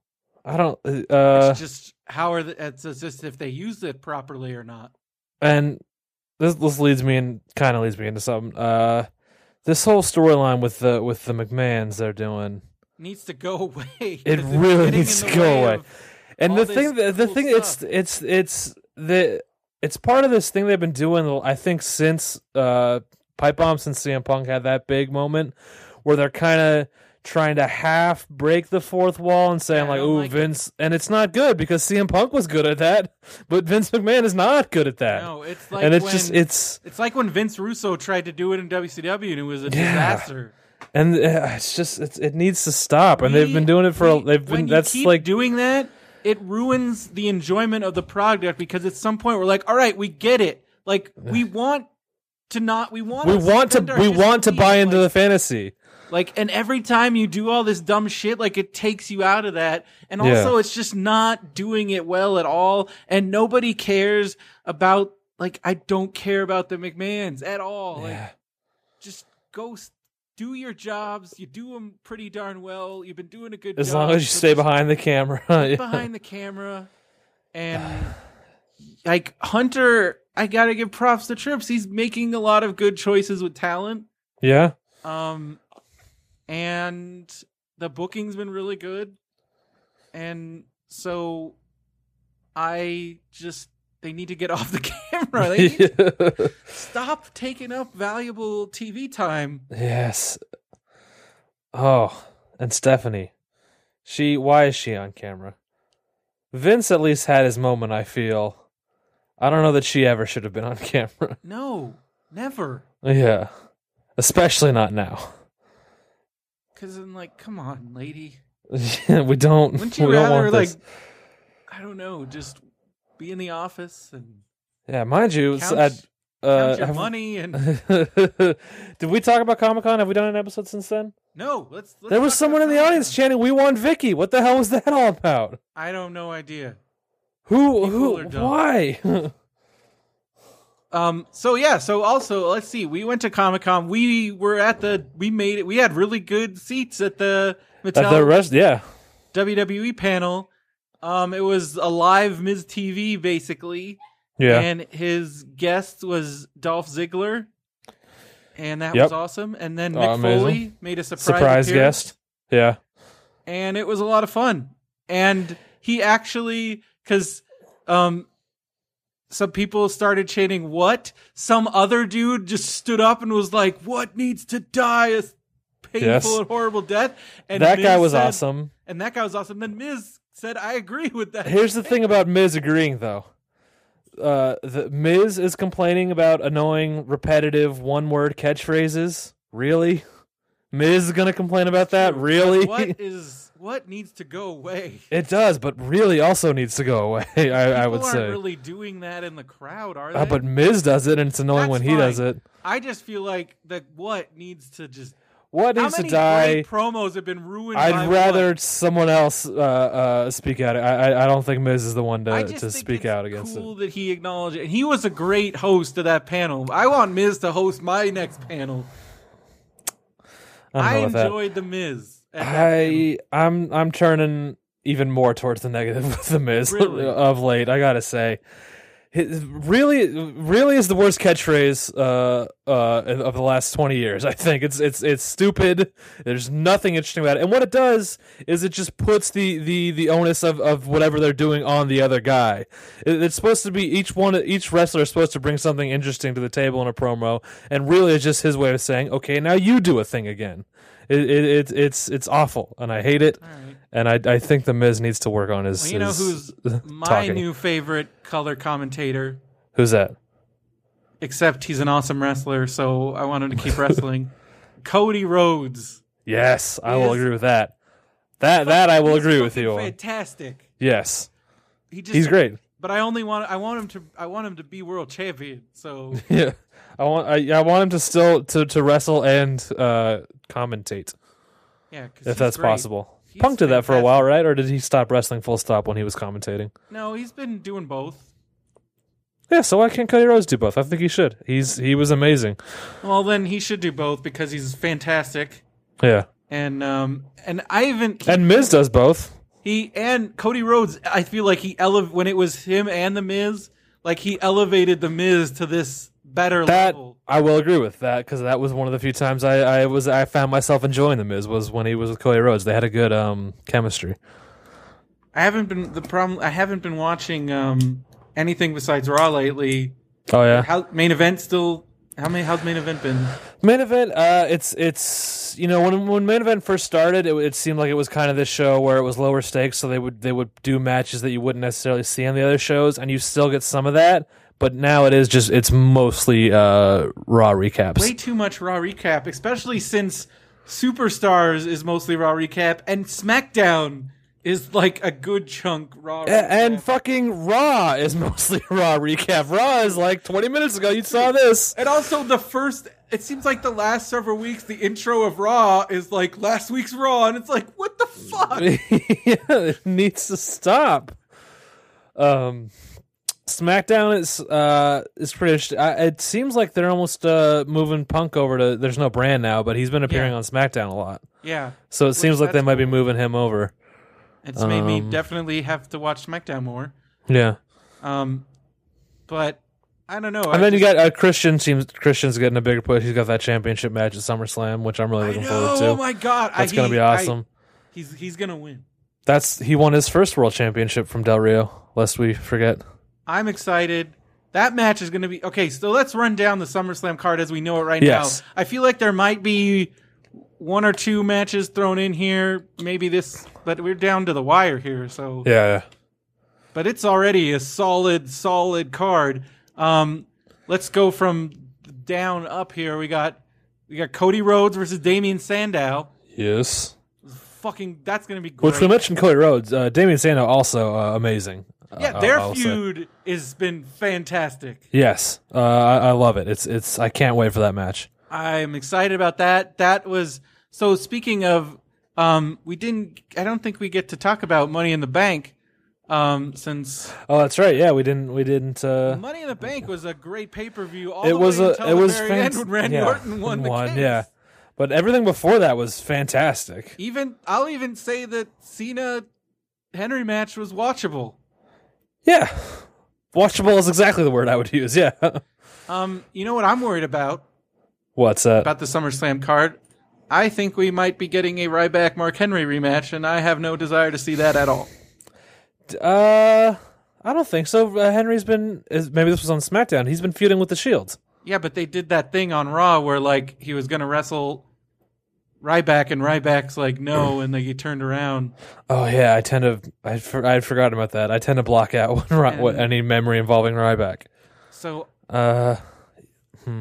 I don't. Uh, It's just how are the, it's just if they use it properly or not. and this this leads me and kind of leads me into something. Uh, this whole storyline with the with the McMahons they're doing, Needs to go away. it 'cause it's really getting needs in to the go way away. of And all the this thing, the, the cool thing, it's stuff. it's it's the it's part of this thing they've been doing. I think since uh, Pipe Bomb, since C M Punk had that big moment where they're kind of trying to half break the fourth wall and saying Yeah, I like, don't "Ooh, like it." Vince," and it's not good because C M Punk was good at that, but Vince McMahon is not good at that. No, it's like and it's when, just it's it's like when Vince Russo tried to do it in W C W and it was a Yeah. disaster. and uh, it's just it's, it needs to stop. And they've We- been doing it for a- we- they've when been you that's keep like doing that, it ruins the enjoyment of the product because at some point we're like, all right, we get it. Like we want to not we want we to want to spend our we want to disbelief, buy into like, the fantasy. Like, and every time you do all this dumb shit, like it takes you out of that. And Yeah. also it's just not doing it well at all. And nobody cares about, like, I don't care about the McMahons at all. Yeah. Like, just go s- do your jobs. You do them pretty darn well. You've been doing a good As job. long as you so stay just behind the camera. get Yeah. behind the camera. And like Hunter, I gotta give props to Trips. He's making a lot of good choices with talent. Yeah. Um, and the booking's been really good. And so I just, they need to get off the camera. They need to stop taking up valuable T V time. Yes. Oh, and Stephanie. She why is she on camera? Vince at least had his moment, I feel. I don't know that she ever should have been on camera. No, never. Yeah. Especially not now. Because I'm like, come on, lady. we don't. Wouldn't you we don't rather, want like, this. I don't know, just be in the office and Yeah, mind you, count, at, uh, count your have- money and Did we talk about Comic Con? Have we done an episode since then? no. Let's. let's There was talk someone about in the audience Comic-Con. chanting, "We want Vicky." What the hell was that all about? I don't no idea. Who? People Who? are dumb. Why? Um. So yeah. So also, let's see. We went to Comic Con. We were at the. We made it. We had really good seats at the Mattel At the rest, yeah, W W E panel. Um. It was a live Miz T V basically. yeah. And his guest was Dolph Ziggler. And that Yep. was awesome. And then Oh, Mick amazing. Foley made a surprise, Surprise appearance. guest. Yeah, And it was a lot of fun. And he actually, because um, some people started chanting, "What?" Some other dude just stood up and was like, "What needs to die a painful Yes. and horrible death?" And that Miz guy was said- awesome. And that guy was awesome. Then Miz said, "I agree with that." Here's the thing about Miz agreeing, though. Uh, the Miz is complaining about annoying, repetitive, one-word catchphrases. Really, Miz is gonna complain about that? But Really? What is what needs to go away? It does, but really also needs to go away. I, I People would aren't say. really doing that in the crowd, are they? Uh, but Miz does it, and it's annoying That's when he fine. does it. I just feel like that what needs to just What how needs to many die? great promos have been ruined by I'd rather what? someone else uh, uh, speak out. I, I I don't think Miz is the one I to, just to think speak it's out against cool it. that he acknowledged it. And he was a great host of that panel. I want Miz to host my next panel. I don't I, know about that. enjoyed the Miz. at that panel. I I'm I'm turning even more towards the negative with the Miz Really? of late. I gotta say, It really, really is the worst catchphrase uh, uh, of the last twenty years. I think it's it's it's stupid. There's nothing interesting about it, and what it does is it just puts the the, the onus of, of whatever they're doing on the other guy. It, it's supposed to be each one, each wrestler is supposed to bring something interesting to the table in a promo, and really it's just his way of saying, "Okay, now you do a thing again." It, it, it it's it's awful, and I hate it. All right. And I I think the Miz needs to work on his. Well, you know his who's my talking. new favorite color commentator? Who's that? Except he's an awesome wrestler, so I want him to keep wrestling. Cody Rhodes. Yes, I will Is- agree with that. That that I will He's agree with fucking you on. Fantastic. Yes, He just, he's great. But I only want I want him to I want him to be world champion. So Yeah, I want I, I want him to still to, to wrestle and uh, commentate yeah, 'cause if he's that's great. possible. He's Punk did that for a fantastic. while, right? Or did he stop wrestling full stop when he was commentating? No, he's been doing both. Yeah, so why can't Cody Rhodes do both? I think he should. He's he was amazing. Well, then he should do both because he's fantastic. Yeah, And um and I even and Miz does both. he and Cody Rhodes. I feel like he elev when it was him and the Miz, like he elevated the Miz to this better That level. I will agree with that because that was one of the few times I, I was I found myself enjoying the Miz was when he was with Cody Rhodes. They had a good um chemistry. I haven't been the problem. I haven't been watching um anything besides Raw lately. Oh yeah. How main event still? How many? How's main event been? Main event, uh, it's it's you know when when main event first started, it, it seemed like it was kind of this show where it was lower stakes, so they would they would do matches that you wouldn't necessarily see on the other shows, and you still get some of that. But now it is just it's mostly uh, Raw recaps. Way too much Raw recap, especially since Superstars is mostly Raw recap, and SmackDown is like a good chunk Raw. A- recap. and fucking Raw is mostly Raw recap. Raw is like twenty minutes ago you saw this. And also the first, it seems like the last several weeks, the intro of Raw is like last week's Raw, and it's like, what the fuck? Yeah, it needs to stop. Um, SmackDown is uh is pretty. interesting. I, it seems like they're almost uh moving Punk over to. There's no brand now, but he's been appearing Yeah. on SmackDown a lot. Yeah, So it seems like they that's might be cool. moving him over. it's made me Um, definitely have to watch SmackDown more. Yeah, Um, but I don't know. and then you got uh, Christian. Seems Christian's getting a bigger push. He's got that championship match at SummerSlam, which I'm really I looking know. forward to. Oh my god, That's I, gonna he- be I- awesome. he's he's gonna win. That's he won his first world championship from Del Rio. Lest we forget. I'm excited. That match is going to be okay. So let's run down the SummerSlam card as we know it right Yes. now. I feel like there might be one or two matches thrown in here. Maybe this, but we're down to the wire here. So, Yeah, yeah. but it's already a solid, solid card. Um, let's go from down up here. We got we got Cody Rhodes versus Damian Sandow. Yes. Fucking, that's going to be great. Which we mentioned Cody Rhodes. Uh, Damian Sandow also uh, amazing. Yeah, uh, their I'll feud has been fantastic. Yes, uh, I, I love it. It's it's. I can't wait for that match. I'm excited about that. That was so. Speaking of, um, we didn't. I don't think we get to talk about Money in the Bank, um, since Oh, that's right. Yeah, we didn't. We didn't. Uh, Money in the Bank was a great pay per view. All it the was way a. until It the was very fant- end when Randy yeah, Orton won the case. Yeah, but everything before that was fantastic. Even I'll even say that Cena Henry match was watchable. Yeah, watchable is exactly the word I would use. Yeah. Um, you know what I'm worried about What's that? about the SummerSlam card? I think we might be getting a Ryback Mark Henry rematch, and I have no desire to see that at all. Uh, I don't think so. Uh, Henry's been. Is, maybe this was on SmackDown. He's been feuding with the Shield. Yeah, but they did that thing on Raw where like he was going to wrestle Ryback, and Ryback's like no, and then he turned around. Oh yeah, I tend to. I for, I had forgotten about that. I tend to block out when, Ry- And- what, any memory involving Ryback. So Uh, hmm.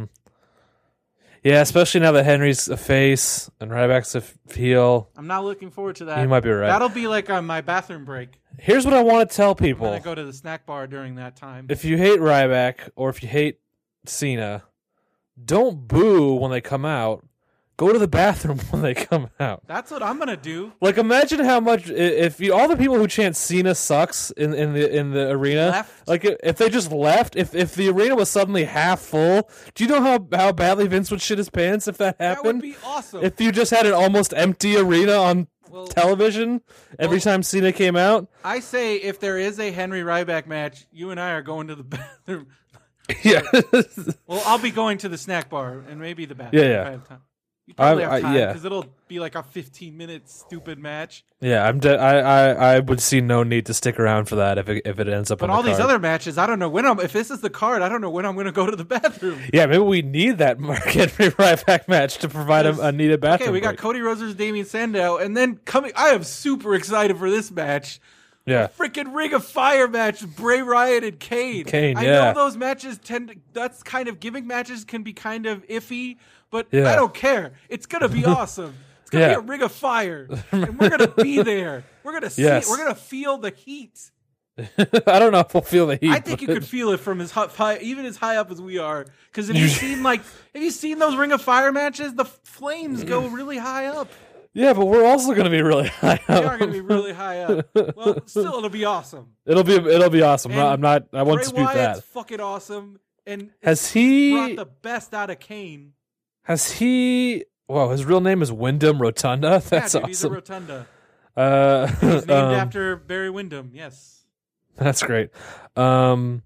Yeah, especially now that Henry's a face and Ryback's a f- heel. I'm not looking forward to that. You might be right. That'll be like on my bathroom break. Here's what I want to tell I'm people: gonna go to the snack bar during that time. if you hate Ryback or if you hate Cena, don't boo when they come out. Go to the bathroom when they come out. That's what I'm gonna do. Like, imagine how much i- if you all the people who chant Cena sucks in, in the in the arena, Left. like i- if they just left, if if the arena was suddenly half full, do you know how how badly Vince would shit his pants if that That would happened? be awesome. If you just had an almost empty arena on Well- television every well- time Cena came out. I say if there is a Henry Ryback match, you and I are going to the bathroom. Yeah, Well, I'll be going to the snack bar and maybe the bathroom Yeah, yeah. if I have time. You probably I- have time I- yeah. because it'll be like a fifteen minute stupid match. yeah. I'm de- I, I I would see no need to stick around for that if it, if it ends up. But on all the these card. other matches, I don't know when I'm. If this is the card, I don't know when I'm going to go to the bathroom. Yeah, maybe we need that Mark Henry Ryback match to provide a, a needed bathroom. Okay, we got break. Cody Rhodes versus Damian Sandow, and then coming. I am super excited for this match. Yeah. Freaking Ring of Fire match, Bray Wyatt and Kane. Kane, I yeah. know those matches tend to, that's kind of, gimmick matches can be kind of iffy, but Yeah. I don't care. It's going to be awesome. It's going to Yeah. be a Ring of Fire, and we're going to be there. We're going to see, Yes. we're going to feel the heat. I don't know if we'll feel the heat. I think you but- could feel it from as high, high, even as high up as we are. Because have you seen like, have you seen those Ring of Fire matches? The flames go really high up. Yeah, but we're also going to be really high They up. are going to be really high up. Well, still, it'll be awesome. It'll be it'll be awesome. And I'm not. I won't Bray dispute Wyatt's that. fucking awesome, and Has brought he? the best out of Kane. Has he? Wow, his real name is Wyndham Rotunda. That's yeah, dude, he's a awesome. rotunda. Uh, He's named um, after Barry Windham. Yes. That's great. Um,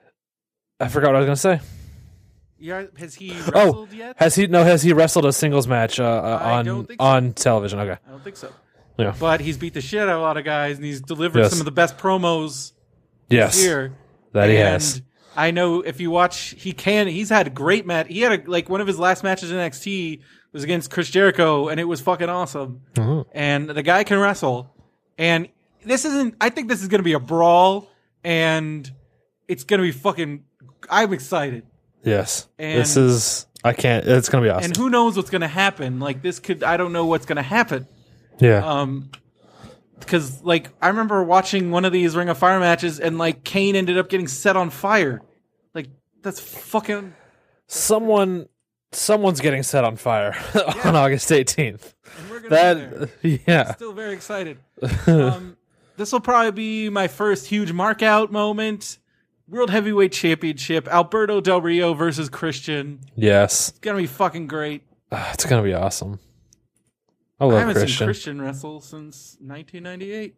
I forgot what I was going to say. Yeah. Has he Oh, wrestled yet? has he? No, has he wrestled a singles match uh, uh, I on don't think so. on television? Okay. I don't think so. Yeah. But he's beat the shit out of a lot of guys, and he's delivered Yes. some of the best promos Yes. here. That he and has. I know if you watch, he can. He's had a great match. He had a, like one of his last matches in N X T was against Chris Jericho, and it was fucking awesome. Mhm. And the guy can wrestle. And this isn't. I think this is going to be a brawl, and it's going to be fucking. I'm excited. Yes. And- this is. I can't. It's gonna be awesome. And who knows what's going to happen? Like this could. I don't know what's going to happen. yeah. Um, because like I remember watching one of these Ring of Fire matches, and like Kane ended up getting set on fire. Like that's fucking. Someone. Someone's getting set on fire on August eighteenth. And we're gonna be there. That. Yeah. Still very excited. um, this will probably be my first huge mark out moment. World Heavyweight Championship, Alberto Del Rio versus Christian. Yes. It's gonna be fucking great. Ah, it's gonna be awesome. I I love haven't Christian. seen Christian wrestle since nineteen ninety-eight.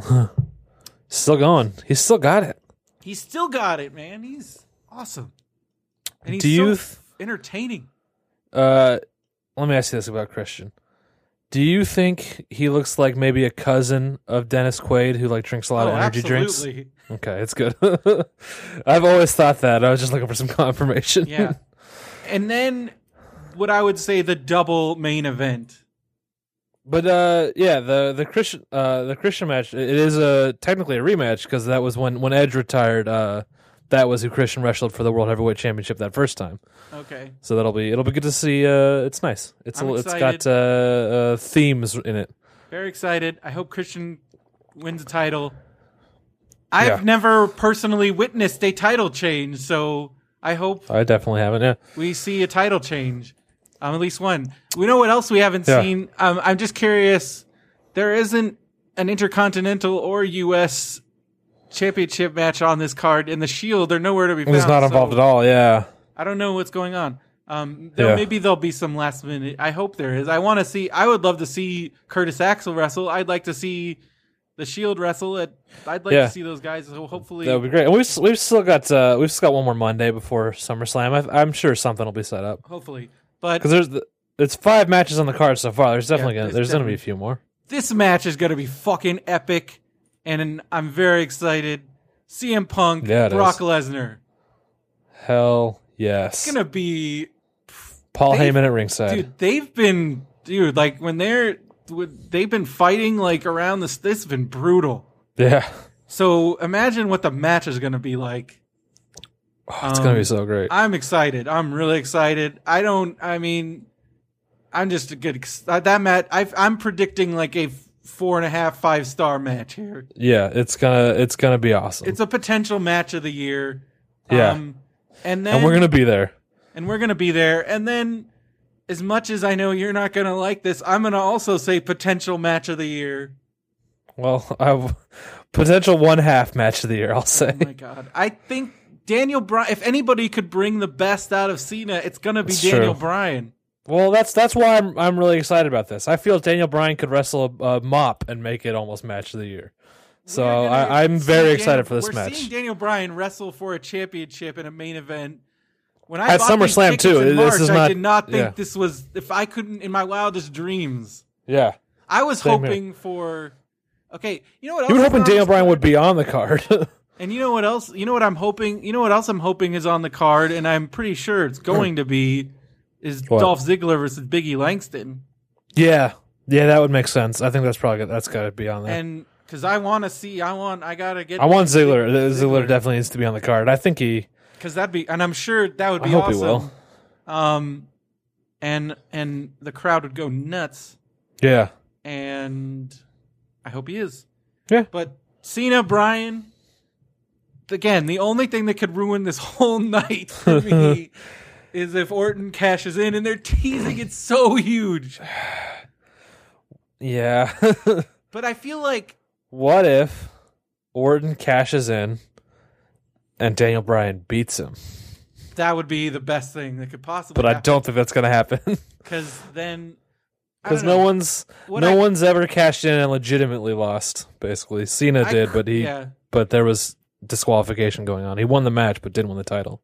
Still going. He's still got it. He's still got it, man. He's awesome. And he's Do so you f- entertaining. Uh, let me ask you this about Christian. Do you think he looks like maybe a cousin of Dennis Quaid who like drinks a lot Oh, of energy absolutely. drinks? Okay, it's good. I've always thought that. I was just looking for some confirmation. Yeah. And then what I would say the double main event. But uh, yeah, the the Christian uh the Christian match, it is a technically a rematch because that was when when Edge retired uh that was who Christian wrestled for the World Heavyweight Championship that first time. Okay. So that'll be it'll be good to see. Uh, it's nice. It's I'm a, it's excited. got uh, uh, themes in it. Very excited. I hope Christian wins a title. I've Yeah. never personally witnessed a title change, so I hope I definitely haven't. Yeah. we see a title change. Um, at least one. We know what else we haven't Yeah. seen. Um, I'm just curious. There isn't an Intercontinental or U S Championship match on this card. In the Shield, they're nowhere to be found. It's not involved so at all. Yeah. I don't know what's going on. Um, there, Yeah. Maybe there'll be some last minute. I hope there is. I want to see. I would love to see Curtis Axel wrestle. I'd like to see the Shield wrestle. At, I'd like Yeah. to see those guys. So hopefully, That would be great. And we've we've still got uh, we've still got one more Monday before SummerSlam. I, I'm sure something will be set up hopefully. But because there's the, it's five matches on the card so far. There's definitely Yeah, gonna, there's there's gonna be a few more. this match is going to be fucking epic, and I'm very excited. C M Punk, Yeah, it Brock is. Lesnar. Hell yes. It's gonna be, Paul they've- Heyman at ringside. dude. They've been, dude, like when they're, they've been fighting like around this. This has been brutal. Yeah. So imagine what the match is gonna be like. Oh, it's gonna Um, be so great. I'm excited. I'm really excited. I don't. I mean, I'm just a good ex- uh, that match. I've, I'm predicting like a four and a half, five star match here. Yeah, it's gonna it's gonna be awesome. It's a potential match of the year. Yeah. Um, and then and we're gonna be there. and we're gonna be there. And then, as much as I know you're not gonna like this, I'm gonna also say potential match of the year. Well, I potential one half match of the year. I'll say. Oh my god! I think Daniel Bryan. If anybody could bring the best out of Cena, it's gonna be It's Daniel true. Bryan. Well, that's that's why I'm I'm really excited about this. I feel Daniel Bryan could wrestle a, a mop and make it almost match of the year. So We're gonna I, I'm see very Daniel- excited for this we're match. seeing Daniel Bryan wrestle for a championship in a main event. When I At bought these SummerSlam, tickets too. in This March, is I not- did not think yeah. this was. If I couldn't, in my wildest dreams, Yeah, I was Same here. hoping for. Okay, you know what? you else were is hoping on Daniel this Bryan card? would be on the card. And you know what else? You know what I'm hoping? You know what else I'm hoping is on the card, and I'm pretty sure it's going to be, is What? Dolph Ziggler versus Biggie Langston. yeah, yeah, that would make sense. I think that's probably good. That's got to be on there. And because I want to see, I want, I gotta get. I want Ziggler. Ziggler definitely needs to be on the card. I think he. because that'd be, and I'm sure that would I be hope he awesome. will. Um, and and the crowd would go nuts, Yeah, and I hope he is. Yeah. But Cena, Bryan, again, the only thing that could ruin this whole night for me is if Orton cashes in, and they're teasing it so huge. yeah. But I feel like What if Orton cashes in and Daniel Bryan beats him? that would be the best thing that could possibly. But I don't think that's going to happen because then because no one's What no I- one's ever cashed in and legitimately lost. Basically, Cena I did, cr- but he yeah. but there was disqualification going on. He won the match, but didn't win the title.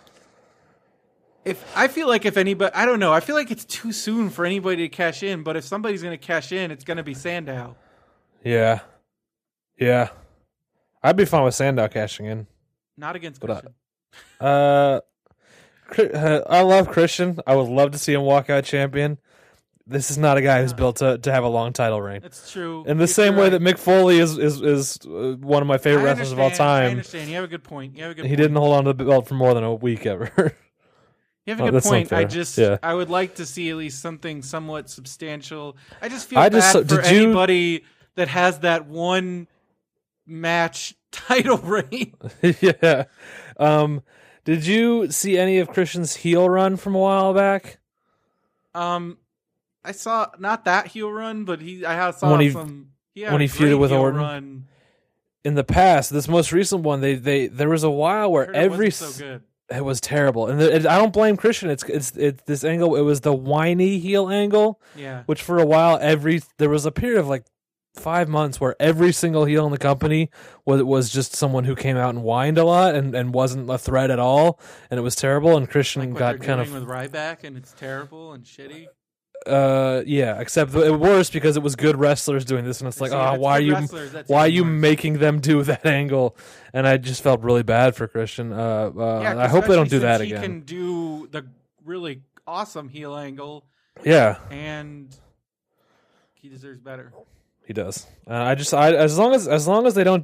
If I feel like if anybody, I don't know. I feel like it's too soon for anybody to cash in. But if somebody's going to cash in, it's going to be Sandow. Yeah, yeah. I'd be fine with Sandow cashing in. Not against But I- Christian. Uh, Chri- uh, I love Christian. I would love to see him walk out champion. This is not a guy who's built to, to have a long title reign. That's true. In the You're same way right. that Mick Foley is is, is uh, one of my favorite I wrestlers of all understand, I time. understand. You have a good point. You have a good He point. didn't hold on to the belt for more than a week ever. You have a Oh, good that's point. not I fair. just, Yeah. I would like to see at least something somewhat substantial. I just feel I bad just- for did you- anybody that has that one match title reign. yeah. Um, did you see any of Christian's heel run from a while back? Um, I saw not that heel run, but he, I saw When he- some. He had when a he feuded great with heel Orton? Run. In the past, this most recent one, they they there was a while I where heard it every wasn't s- so good. it was terrible, and the, it, I don't blame Christian. It's it's it's this angle. It was the whiny heel angle, Yeah, which for a while every there was a period of like five months where every single heel in the company was was just someone who came out and whined a lot and, and wasn't a threat at all, and it was terrible. And Christian like what got they're kind doing of with Ryback, and it's terrible and shitty. uh yeah, except it worse because it was good wrestlers doing this, and it's like, See, oh, if it's why are good you wrestlers, that's why are even you worse. making them do that angle? And I just felt really bad for Christian. Uh, uh Yeah, I hope they don't do especially that since again. He can do the really awesome heel angle, Yeah, and he deserves better. he does. Uh, I just I as long as as long as they don't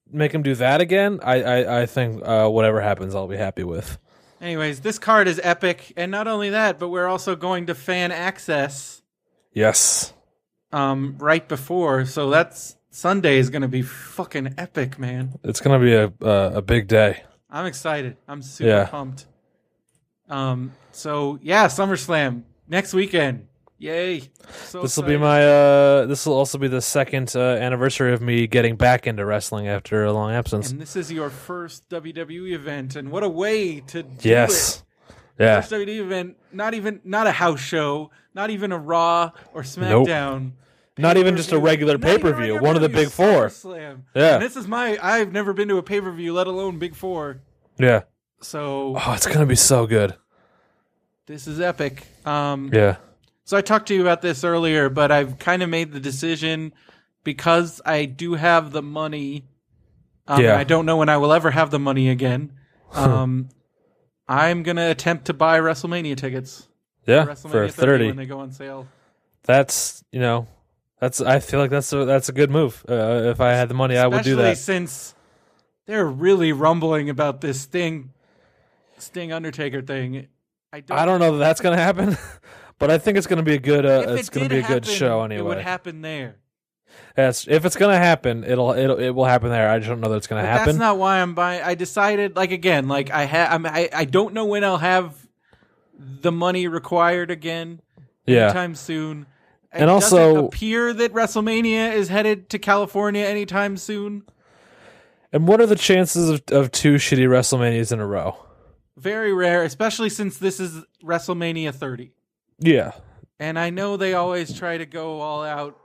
make him do that again, I I, I think uh, whatever happens, I'll be happy with. Anyways, this card is epic, and not only that, but we're also going to fan access. Yes. Um, right before, so that's Sunday is going to be fucking epic, man. It's going to be a uh, a big day. I'm excited. I'm super Yeah. pumped. Um, so yeah, SummerSlam next weekend. Yay! So This will be excited. my. Uh, this will also be the second uh, anniversary of me getting back into wrestling after a long absence. And this is your first W W E event, and what a way to do Yes. it. Yeah. First W W E event, not even not a house show, not even a Raw or SmackDown. Not even just a regular Not even a pay-per-view, regular one of the pay-per-view, big four. SummerSlam. Yeah. And this is my. I've never been to a pay per view, let alone Big Four. Yeah. So Oh, it's gonna be so good. this is epic. Um, Yeah. So I talked to you about this earlier, but I've kind of made the decision because I do have the money. Um, Yeah. I don't know when I will ever have the money again. Um, I'm gonna attempt to buy WrestleMania tickets. Yeah. WrestleMania For thirty thirty. when they go on sale. That's you know, that's I feel like that's a that's a good move. Uh, if I had the money, I would do Especially that. since they're really rumbling about this Sting, Sting Undertaker thing. I don't. I don't know that that's gonna happen, but I think it's gonna be a good. Uh, If it's it gonna did be a good happen, show It would anyway. happen there. Yes, if it's gonna happen, it'll it'll it will happen there. I just don't know that it's gonna But happen. that's not why I'm buying. I decided, like again, like I have. I'm, I I don't know when I'll have the money required again. Yeah. Anytime soon. It And doesn't also- appear that WrestleMania is headed to California anytime soon. And what are the chances of, of two shitty WrestleManias in a row? Very rare, especially since this is WrestleMania thirty. Yeah, And I know they always try to go all out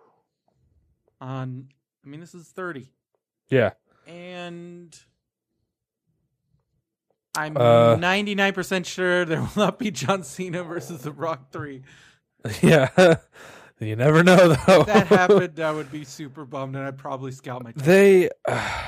on. I mean, this is thirty. yeah. And I'm Uh, ninety-nine percent sure there will not be John Cena versus The Rock three. Yeah, you never know though. If that happened, I would be super bummed, and I'd probably scalp my. They uh,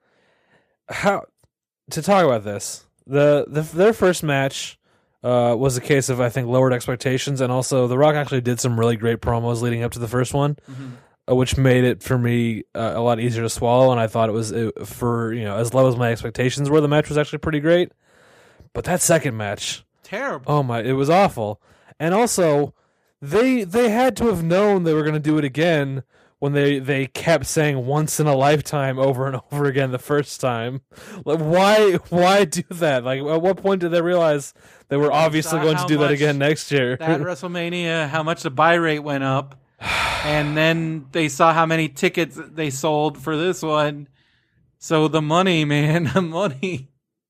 how to talk about this? The, the their first match uh, was a case of I think lowered expectations, and also The Rock actually did some really great promos leading up to the first one, Mm-hmm. uh, which made it for me uh, a lot easier to swallow. And I thought it was uh, for you know as low as my expectations were, the match was actually pretty great. But that second match, Terrible. oh my, it was awful. And also, they they had to have known they were going to do it again when they, they kept saying once in a lifetime over and over again the first time. Like, why why do that? Like, at what point did they realize they were obviously saw going to how do that much again next year? That WrestleMania, how much the buy rate went up, and then they saw how many tickets they sold for this one. So the money, man, the money.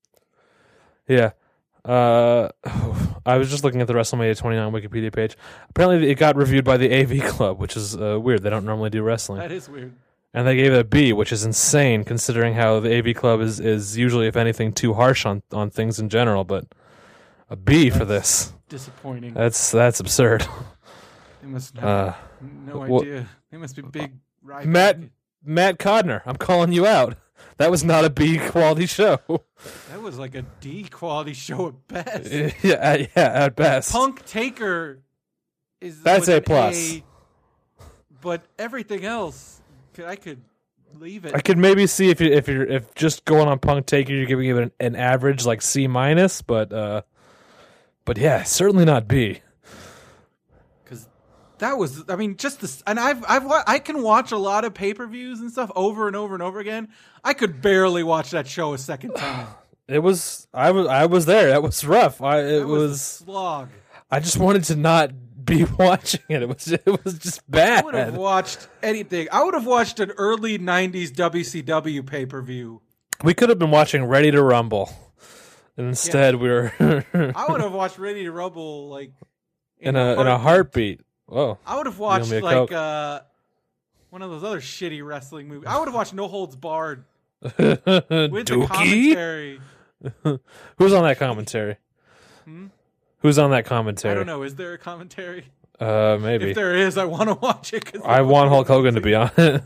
Yeah. Uh, I was just looking at the WrestleMania twenty-nine Wikipedia page. Apparently, it got reviewed by the A V Club, which is uh, weird. They don't normally do wrestling. That is weird. And they gave it a B, which is insane considering how the A V Club is, is usually, if anything, too harsh on, on things in general. But a B for this. Disappointing. That's that's absurd. They must have Uh, no wha- idea. They must be big. ride Matt market. Matt Codner, I'm calling you out. That was not a B quality show. That was like a D quality show at best. yeah, at- yeah, at best. Punk Taker is That's was A an plus. A, but everything else, could- I could leave it. I could maybe see if you if you're if just going on Punk Taker, you're giving it an, an average like C minus, but uh, but yeah, certainly not B. Because that was, I mean, just this, and I've, I've, wa- I can watch a lot of pay per views and stuff over and over and over again. I could barely watch that show a second time. It was I was I was there. That was rough. I it That was, a was slog. I just wanted to not be watching it. It was it was just I would have bad. watched anything. I would have watched an early nineties W C W pay per view. We could have been watching Ready to Rumble. And instead, we were I would have watched Ready to Rumble like in a in a heartbeat. Whoa. I would have watched me a like Coke? uh, one of those other shitty wrestling movies. I would have watched No Holds Barred with the Dookie? commentary. Who's on that commentary? Hmm? Who's on that commentary? I don't know. Is there a commentary? Uh, maybe. If there is, I want to watch it. 'cause I want Hulk Hogan to be on it.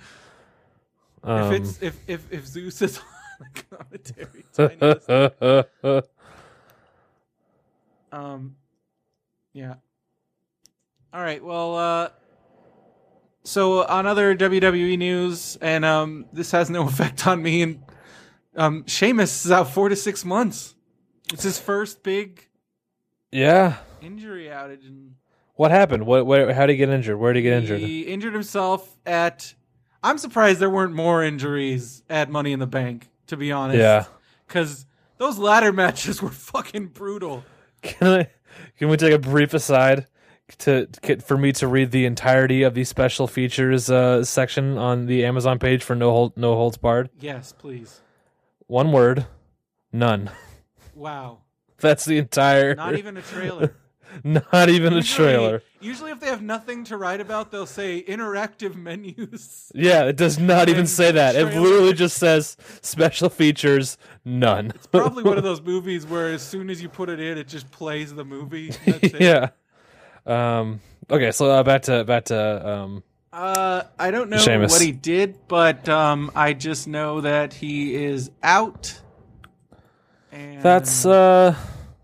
um, If it's if if if Zeus is on the commentary, it's fine. Listen. um, yeah. All right. Well, uh, So on other W W E news, and um, this has no effect on me, and um, Sheamus is out four to six months. It's his first big Yeah. injury outage. And What happened? What? Where? How did he get injured? Where did he get injured? He injured himself at... I'm surprised there weren't more injuries at Money in the Bank, to be honest. Yeah. Because those ladder matches were fucking brutal. Can I? Can we take a brief aside to, to for me to read the entirety of the special features uh, section on the Amazon page for No Hold, No Holds Barred? Yes, please. One word, none. Wow. That's the entire. Not even a trailer. Not even a Usually- trailer. Usually if they have nothing to write about, they'll say interactive menus. Yeah, it does not even And say that. It trailer. literally just says special features, none. It's probably one of those movies where as soon as you put it in, it just plays the movie. That's it. Yeah. Um. Okay, so uh, back to back to um. Uh, I don't know Sheamus. what he did, but um, I just know that he is out. And That's uh.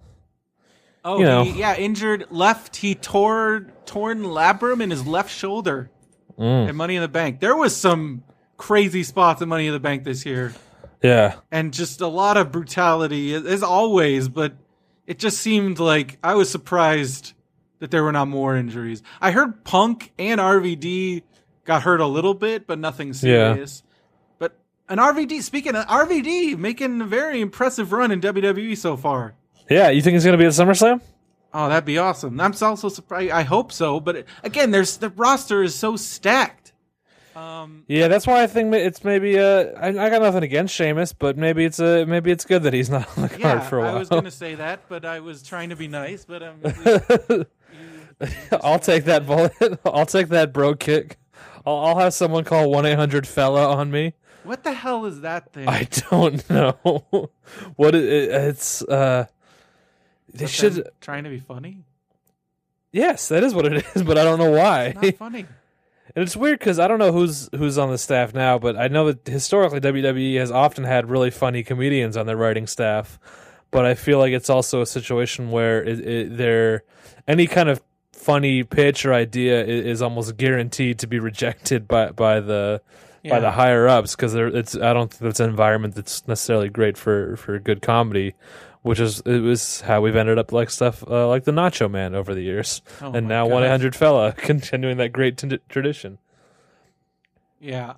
oh, you know. he, yeah, injured left. He tore torn labrum in his left shoulder Mm, at Money in the Bank. There was some crazy spots at Money in the Bank this year, yeah. and just a lot of brutality as always. But it just seemed like I was surprised that there were not more injuries. I heard Punk and R V D got hurt a little bit, but nothing serious. But an R V D, speaking of R V D, making a very impressive run in W W E so far. Yeah, you think he's gonna be at SummerSlam? Oh, that'd be awesome. I'm also surprised. I hope so. But again, there's the roster is so stacked. Um, Yeah, that's why I think it's maybe. Uh, I, I got nothing against Sheamus, but maybe it's uh, maybe it's good that he's not on the card yeah, for a while. I was going to say that, but I was trying to be nice. But um, at least you- you just I'll take that bullet. I'll take that bro kick. I'll, I'll have someone call one eight hundred fella on me. What the hell is that thing? I don't know what it, it, it's. Uh, they Is that should. them trying to be funny. Yes, that is what it is, but I don't know why. It's not funny. And it's weird because I don't know who's who's on the staff now, but I know that historically W W E has often had really funny comedians on their writing staff. But I feel like it's also a situation where it, it, they're any kind of funny pitch or idea is, is almost guaranteed to be rejected by by the by Yeah. the higher ups because it's I don't think that's an environment that's necessarily great for, for good comedy. Which is it was how we've ended up like stuff uh, like the Nacho Man over the years, Oh and my now gosh. one eight hundred fella continuing that great t- tradition. Yeah.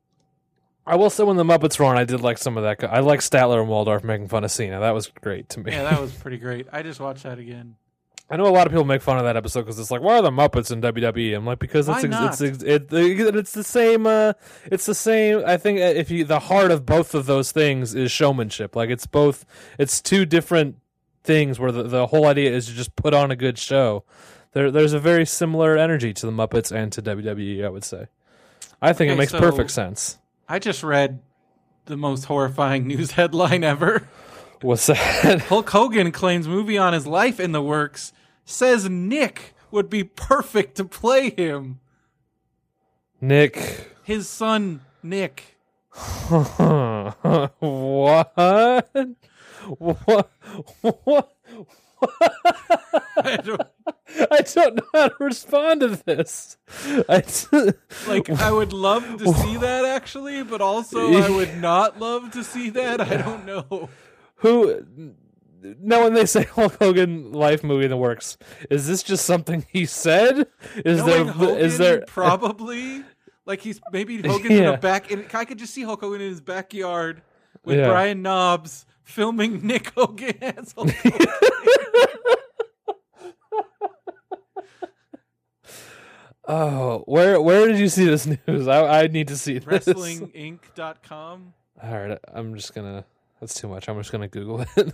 I will say when the Muppets were on, I did like some of that. I like Statler and Waldorf making fun of Cena. That was great to me. Yeah, that was pretty great. I just watched that again. I know a lot of people make fun of that episode because it's like, why are the Muppets in W W E? I'm like, because Why it's ex- not? it's ex- it, it, it's the same. Uh, it's the same. I think if you the heart of both of those things is showmanship. Like it's both. It's two different things where the, the whole idea is to just put on a good show. There, there's a very similar energy to the Muppets and to W W E. I would say. I think it Okay, makes so- perfect sense. I just read the most horrifying news headline ever. What's that? Hulk Hogan claims movie on his life in the works. Says Nick would be perfect to play him. Nick. His son, Nick. what? What? What? I don't, I don't know how to respond to this. I t- like, I would love to see that, actually, but also I would not love to see that. I don't know. Who? Now, when they say Hulk Hogan life movie in the works, is this just something he said? Is Knowing there? Hogan, Is there? probably like he's maybe Hogan's in Yeah. a back. In, I could just see Hulk Hogan in his backyard with Yeah. Brian Knobs filming Nick Hogan as Hulk Hogan. Oh, where? Where did you see this news? I, I need to see this. Wrestling Inc dot com. All right, I'm just gonna. That's too much. I'm just gonna Google it.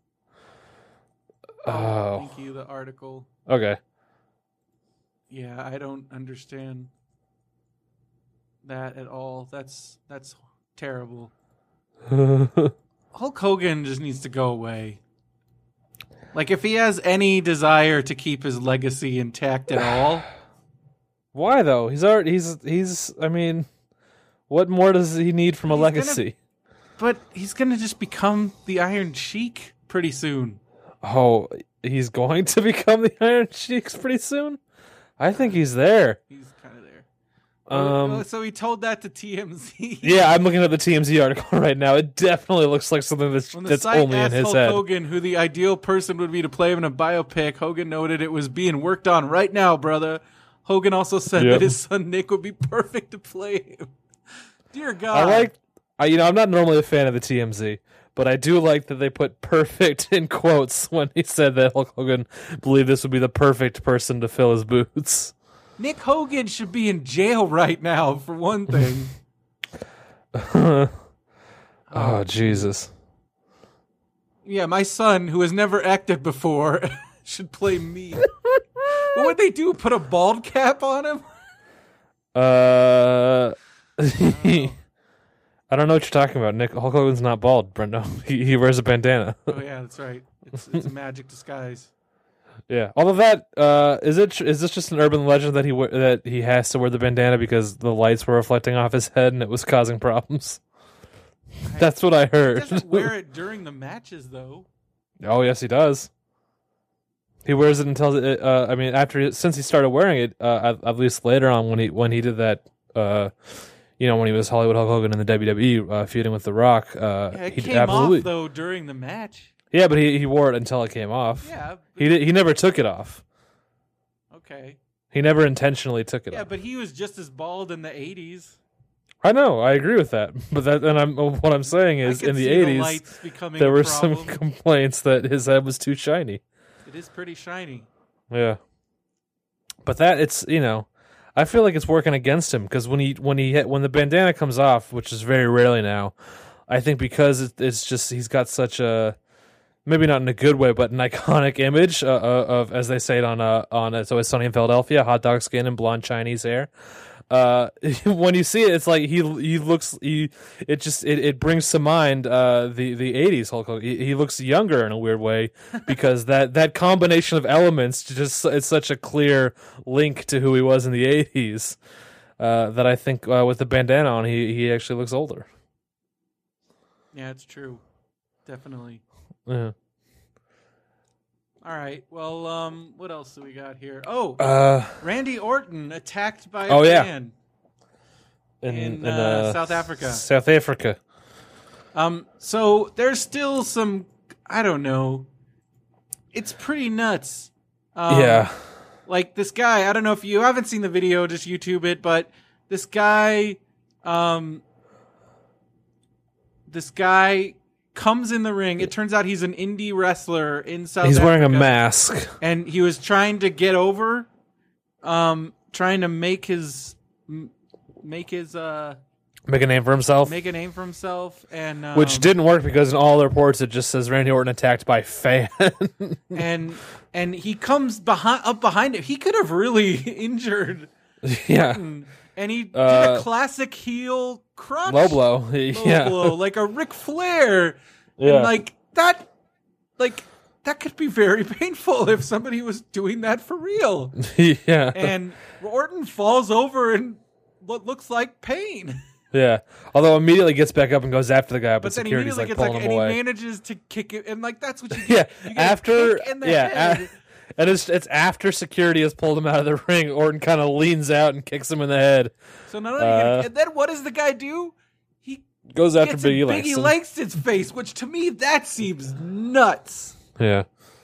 Oh. Thank you. The article. Okay. Yeah, I don't understand that at all. That's that's terrible. Hulk Hogan just needs to go away. Like, if he has any desire to keep his legacy intact at all, Why though? He's already. He's. He's. I mean, what more does he need from a He's gonna- legacy? but he's gonna just become the Iron Sheik pretty soon. Oh, he's going to become the Iron Sheiks pretty soon? I think he's there. He's kind of there. Um, so he told that to T M Z. Yeah, I'm looking at the T M Z article right now. It definitely looks like something that's, When the that's site only in asked his Hulk head. Hogan who the ideal person would be to play him in a biopic, Hogan noted it was being worked on right now, brother. Hogan also said Yep. that his son Nick would be perfect to play him. Dear God. I like, I, you know, I'm not normally a fan of the T M Z, but I do like that they put perfect in quotes when he said that Hulk Hogan believed this would be the perfect person to fill his boots. Nick Hogan should be in jail right now, for one thing. Oh, Jesus. Yeah, my son, who has never acted before, should play me. What would they do? Put a bald cap on him? Uh, I don't know what you're talking about. Nick Hulk Hogan's not bald, Brendo. He he wears a bandana. Oh yeah, that's right. It's it's a magic disguise. Yeah. Although that uh, is it. Is this just an urban legend that he we- that he has to wear the bandana because the lights were reflecting off his head and it was causing problems? That's what I He heard. doesn't wear it during the matches though. Oh yes, he does. He wears it until it, uh, I mean, after since he started wearing it, uh, at, at least later on when he when he did that, uh, you know, when he was Hollywood Hulk Hogan in the W W E uh, feuding with The Rock, uh, Yeah, it he came absolutely. off though during the match. Yeah, but he, he wore it until it came off. Yeah. He did, he never took it off. Okay. He never intentionally took it Yeah, off. but he was just as bald in the eighties. I know, I agree with that. But that, and I'm what I'm saying is, I could in the see eighties, lights becoming there a were some problem. complaints that his head was too shiny. It is pretty shiny. Yeah, but that it's you know, I feel like it's working against him because when he when he hit, when the bandana comes off, which is very rarely now, I think because it, it's just he's got such a maybe not in a good way, but an iconic image uh, uh, of as they say it on uh, on It's Always Sunny in Philadelphia, hot dog skin and blonde Chinese hair. Uh, when you see it, it's like he he looks he it just it, it brings to mind uh the the eighties Hulk Hogan. He, he looks younger in a weird way because that that combination of elements just it's such a clear link to who he was in the eighties uh that I think uh, with the bandana on he he actually looks older. Yeah, it's true. Definitely. Yeah. All right. Well, um, what else do we got here? Oh, Uh Randy Orton attacked by a Oh, yeah. fan. in, In, uh, South Africa. South Africa. Um, so there's still some, I don't know. It's pretty nuts. Um, Yeah. Like this guy, I don't know if you haven't seen the video, just YouTube it, but this guy, um, this guy comes in the ring. It turns out he's an indie wrestler in South He's Africa. wearing a mask. And he was trying to get over, um, trying to make his, m- make his, uh, Make a name for himself. make a name for himself, and um, Which didn't work because in all the reports it just says Randy Orton attacked by fan. and and he comes behind up behind it. He could have really injured, yeah. and he did Uh, a classic heel crotch Low blow. low yeah. blow, like a Ric Flair, Yeah. and like that, like that could be very painful if somebody was doing that for real. yeah. And Orton falls over in what looks like pain. Yeah. Although immediately gets back up and goes after the guy, but, But then security's immediately like gets pulling like, him and away. he manages to kick it, and like that's what you yeah. get. You get After a kick in the yeah, head. a- and it's it's after security has pulled him out of the ring. Orton kind of leans out and kicks him in the head. So not only Uh, get- and then what does the guy do? He Goes after gets in Biggie Biggie Langston. Langston's face, which to me that seems nuts. Yeah.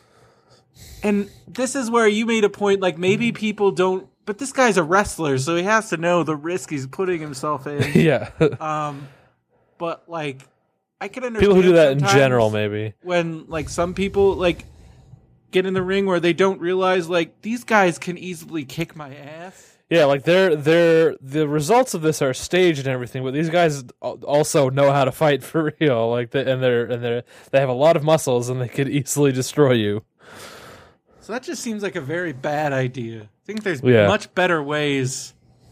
And this is where you made a point, like maybe people don't, but this guy's a wrestler, so he has to know the risk he's putting himself in. Yeah. um, but like, I can understand People who do that in sometimes general, maybe. when like some people like get in the ring where they don't realize like these guys can easily kick my ass. Yeah, like they're they're the results of this are staged and everything, but these guys al- also know how to fight for real. Like they, and they're and they're they have a lot of muscles and they could easily destroy you. So that just seems like a very bad idea. I think there's Yeah. much better ways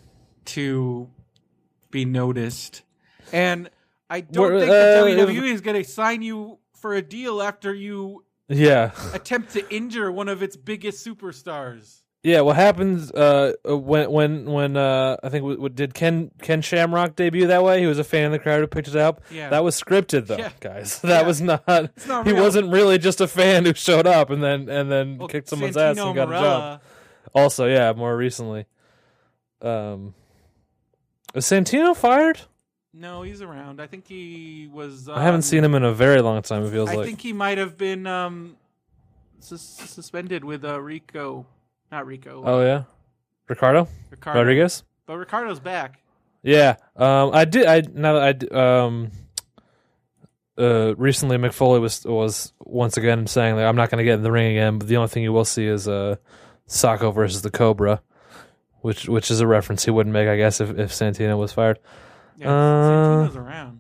to be noticed. And I don't We're, think that uh, W W E is going to sign you for a deal after you Yeah. attempt to injure one of its biggest superstars. Yeah, what happens uh, when when when uh, I think what, did Ken Ken Shamrock debut that way? He was a fan of the crowd who picked it up. Yeah. That was scripted though, Yeah. guys. That Yeah. was not. not he real. wasn't really just a fan who showed up and then and then Well, kicked someone's ass Santino and got a Marella, job. Also, yeah, more recently. Um, Is Santino fired? No, he's around. I think he was. Um, I haven't seen him in a very long time. It feels I like. think he might have been um, sus- suspended with uh, Rico, not Rico. Oh yeah, Ricardo Ricardo. Rodriguez. But Ricardo's back. Yeah, um, I did. I now that I d- um, uh, recently McFoley was was once again saying that I'm not going to get in the ring again, but the only thing you will see is uh, Sacco versus the Cobra, which which is a reference he wouldn't make, I guess, if, if Santino was fired. Yeah, Uh, Santino's around.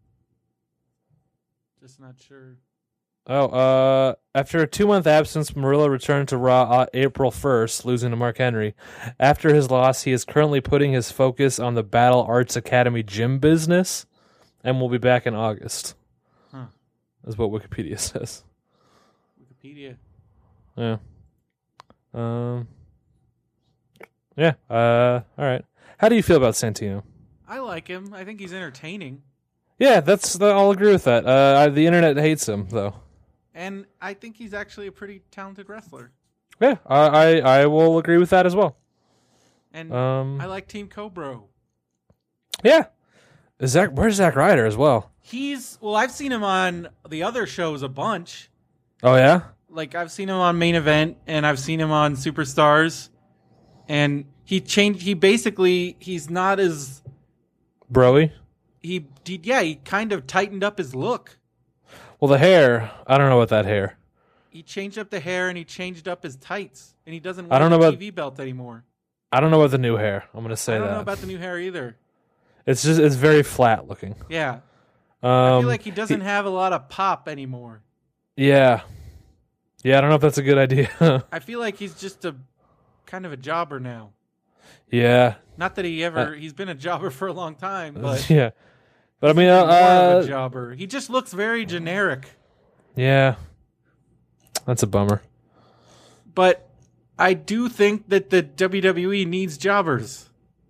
Just not sure. Oh, uh, after a two-month absence, Murillo returned to Raw uh, April first, losing to Mark Henry. After his loss, he is currently putting his focus on the Battle Arts Academy gym business, and will be back in August. Huh. That's what Wikipedia says. Wikipedia. Yeah. Um. Yeah. Uh. All right. How do you feel about Santino? I like him. I think he's entertaining. Yeah, that's. I'll agree with that. Uh, I, the internet hates him, though. And I think he's actually a pretty talented wrestler. Yeah, I I, I will agree with that as well. And Um. I like Team Cobra. Yeah. Is Zach? Where's Zack Ryder as well? He's well, I've seen him on the other shows a bunch. Oh yeah. Like I've seen him on Main Event and I've seen him on Superstars. And he changed he basically he's not as Broy. he, he yeah, he kind of tightened up his look. Well, the hair. I don't know about that hair. He changed up the hair and he changed up his tights. And he doesn't I wear don't the know about- T V belt anymore. I don't know about the new hair. I'm gonna say I don't that. know about the new hair either. It's just it's very flat looking. Yeah. Um, I feel like he doesn't have a lot of pop anymore. Yeah. Yeah, I don't know if that's a good idea. I feel like he's just a kind of a jobber now. yeah. Not that he ever Uh, he's been a jobber for a long time, but yeah. But I mean, more uh, of a jobber. He just looks very generic. yeah. That's a bummer. But I do think that the W W E needs jobbers.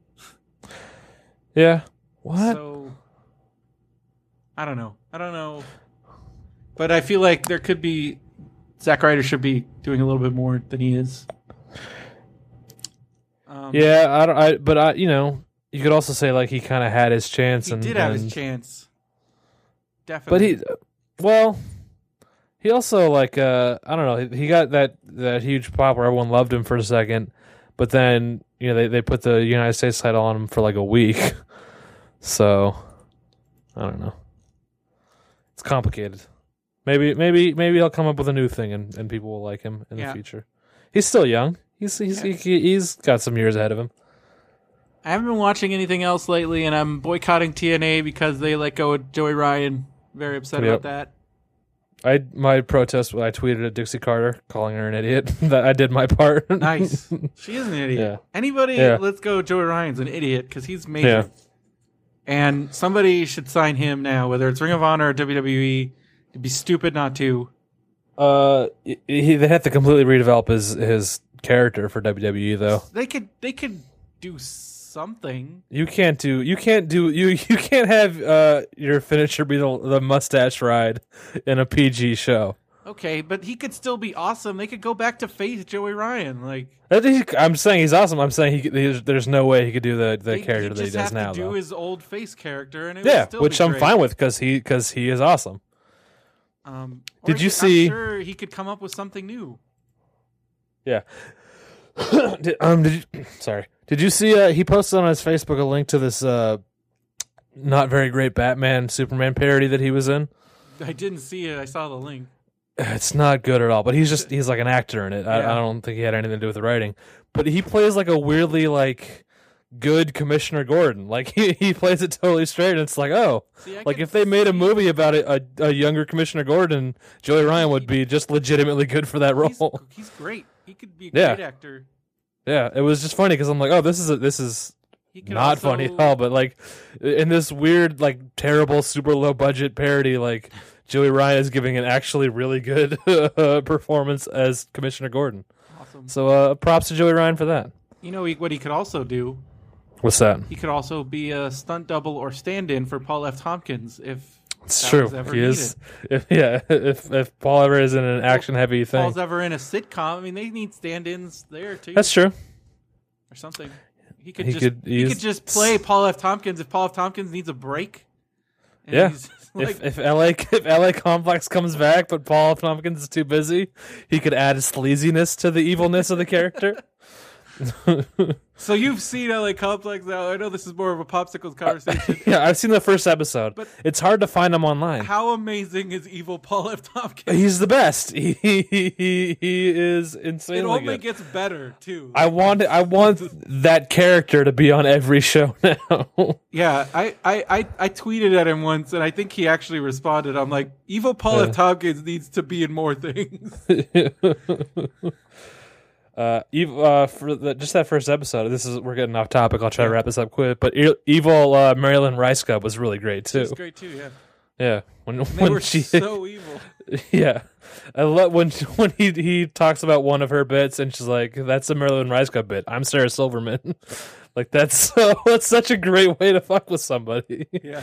Yeah. What? So I don't know. I don't know. But I feel like there could be Zack Ryder should be doing a little bit more than he is. Um, yeah, I don't. I but I, you know, you could also say like he kind of had his chance, he and did have and- his chance. But Definitely. he, well, he also like uh, I don't know. He got that that huge pop where everyone loved him for a second, but then you know they they put the United States title on him for like a week. So I don't know. It's complicated. Maybe maybe maybe he'll come up with a new thing and, and people will like him in Yeah. the future. He's still young. He's he's Yeah. he, he's got some years ahead of him. I haven't been watching anything else lately, and I'm boycotting T N A because they let go of Joey Ryan. Very upset Yep. about that. I my protest. I tweeted at Dixie Carter calling her an idiot. That I did my part. Nice. She is an idiot. Yeah. Anybody Yeah. let's go Joey Ryan's an idiot because he's major. Yeah. And somebody should sign him now, whether it's Ring of Honor or W W E. It'd be stupid not to. Uh, he they have to completely redevelop his his character for W W E though. They could they could do something. You can't do you can't do you you can't have uh your finisher be the, the mustache ride in a P G show. Okay, but he could still be awesome. They could go back to face Joey Ryan. Like I think he- I'm saying he's awesome. I'm saying he there's, there's no way he could do the, the they, character that he just does have now to do though. his old face character, and it Yeah, would still which be I'm great. fine with because he because he is awesome. Um, or Did he you could- see- I'm sure he could come up with something new. Yeah. did, um. Did you, sorry. Did you see? Uh, he posted on his Facebook a link to this uh, not very great Batman Superman parody that he was in. I didn't see it. I saw the link. It's not good at all. But he's just he's like an actor in it. I, Yeah. I don't think he had anything to do with the writing. But he plays like a weirdly like good Commissioner Gordon. Like he, he plays it totally straight. And it's like oh, See, I like could if they made a see- movie about it, a, a younger Commissioner Gordon, Joey Ryan would be just legitimately good for that He's, role. he's great. He could be a Yeah. great actor. Yeah, it was just funny because I'm like, oh, this is a, this is He could not also, funny at all, but like in this weird, like terrible, super low budget parody, like Joey Ryan is giving an actually really good performance as Commissioner Gordon. Awesome. So uh, props to Joey Ryan for that. You know he, what he could also do? What's that? He could also be a stunt double or stand-in for Paul F. Tompkins if It's that true. was ever He is. If yeah, if if Paul ever is in an action heavy thing, Paul's ever in a sitcom. I mean, they need stand-ins there too. that's true. Or something. He could He just could- he he's- could just play Paul F. Tompkins if Paul F. Tompkins needs a break. And Yeah. he's like, if if L A if L A Complex comes back, but Paul F. Tompkins is too busy, he could add sleaziness to the evilness of the character. so you've seen L A Complex now. I know this is more of a popsicles conversation. Yeah, I've seen the first episode. But- it's hard to find him online. How amazing is evil Paul F. Tompkins? He's the best. He he, he, he is insanely It only good. gets better too. I want I want that character to be on every show now. Yeah, I, I, I, I tweeted at him once, and I think he actually responded. I'm like, evil Paul F. Tompkins needs to be in more things. Uh, Ev- uh, for the, just that first episode, this is we're getting off topic. I'll try to wrap this up quick. But e- evil uh, Marilyn Reiska was really great too. It's great too, yeah. Yeah, when They when were she so evil. yeah, I love when when he he talks about one of her bits and she's like, "That's a Marilyn Reiska bit. I'm Sarah Silverman." Like that's so that's such a great way to fuck with somebody. Yeah.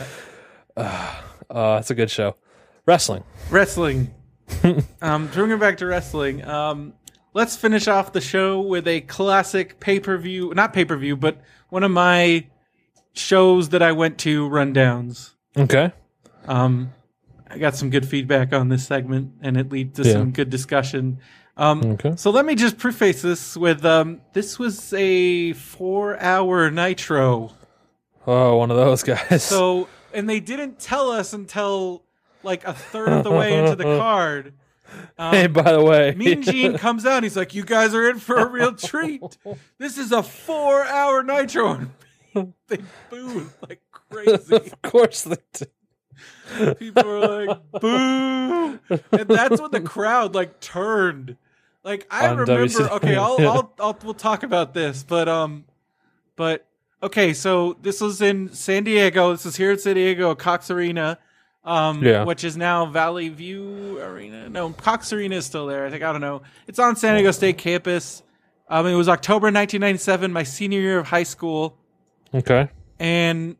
Uh, it's a good show. Wrestling. Wrestling. um, bringing back to wrestling. Um, let's finish off the show with a classic pay-per-view, not pay-per-view, but one of my shows that I went to rundowns. Okay. Um, I got some good feedback on this segment, and it leads to Yeah. some good discussion. Um, Okay. So let me just preface this with um, this was a four-hour Nitro. Oh, one of those guys. So, and they didn't tell us until like a third of the way into the card. Um, hey, by the way, Mean Gene comes out. And he's like, "You guys are in for a real treat. This is a four-hour Nitro." And they booed like crazy. of course they did. People were like, "Boo!" And that's when the crowd like turned. Like I On remember. W C W, Okay, I'll, yeah. I'll, I'll, we'll talk about this, but um, but okay. So this was in San Diego. This is here in San Diego, Cox Arena, um, Yeah. which is now Valley View Arena. No, Cox Arena is still there. I think I don't know. It's on San Diego State campus. Um, it was October nineteen ninety-seven, my senior year of high school. Okay. And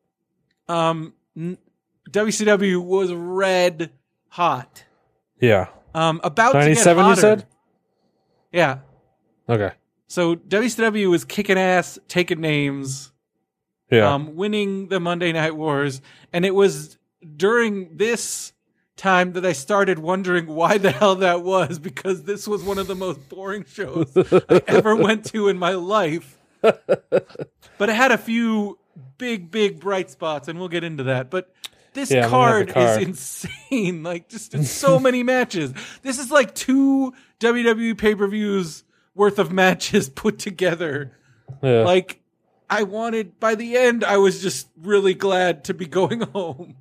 um, n- W C W was red hot. Yeah. Um, about to get ninety-seven, you hotter. said? Yeah. Okay. So W C W was kicking ass, taking names, Yeah. um, winning the Monday Night Wars, and it was during this time that I started wondering why the hell that was, because this was one of the most boring shows I ever went to in my life. But it had a few big, big bright spots, and we'll get into that. But this Yeah, I'm gonna card, have the card. is insane. Like, just in so many matches. This is like two W W E pay-per-views worth of matches put together. yeah. Like, I wanted, by the end, I was just really glad to be going home.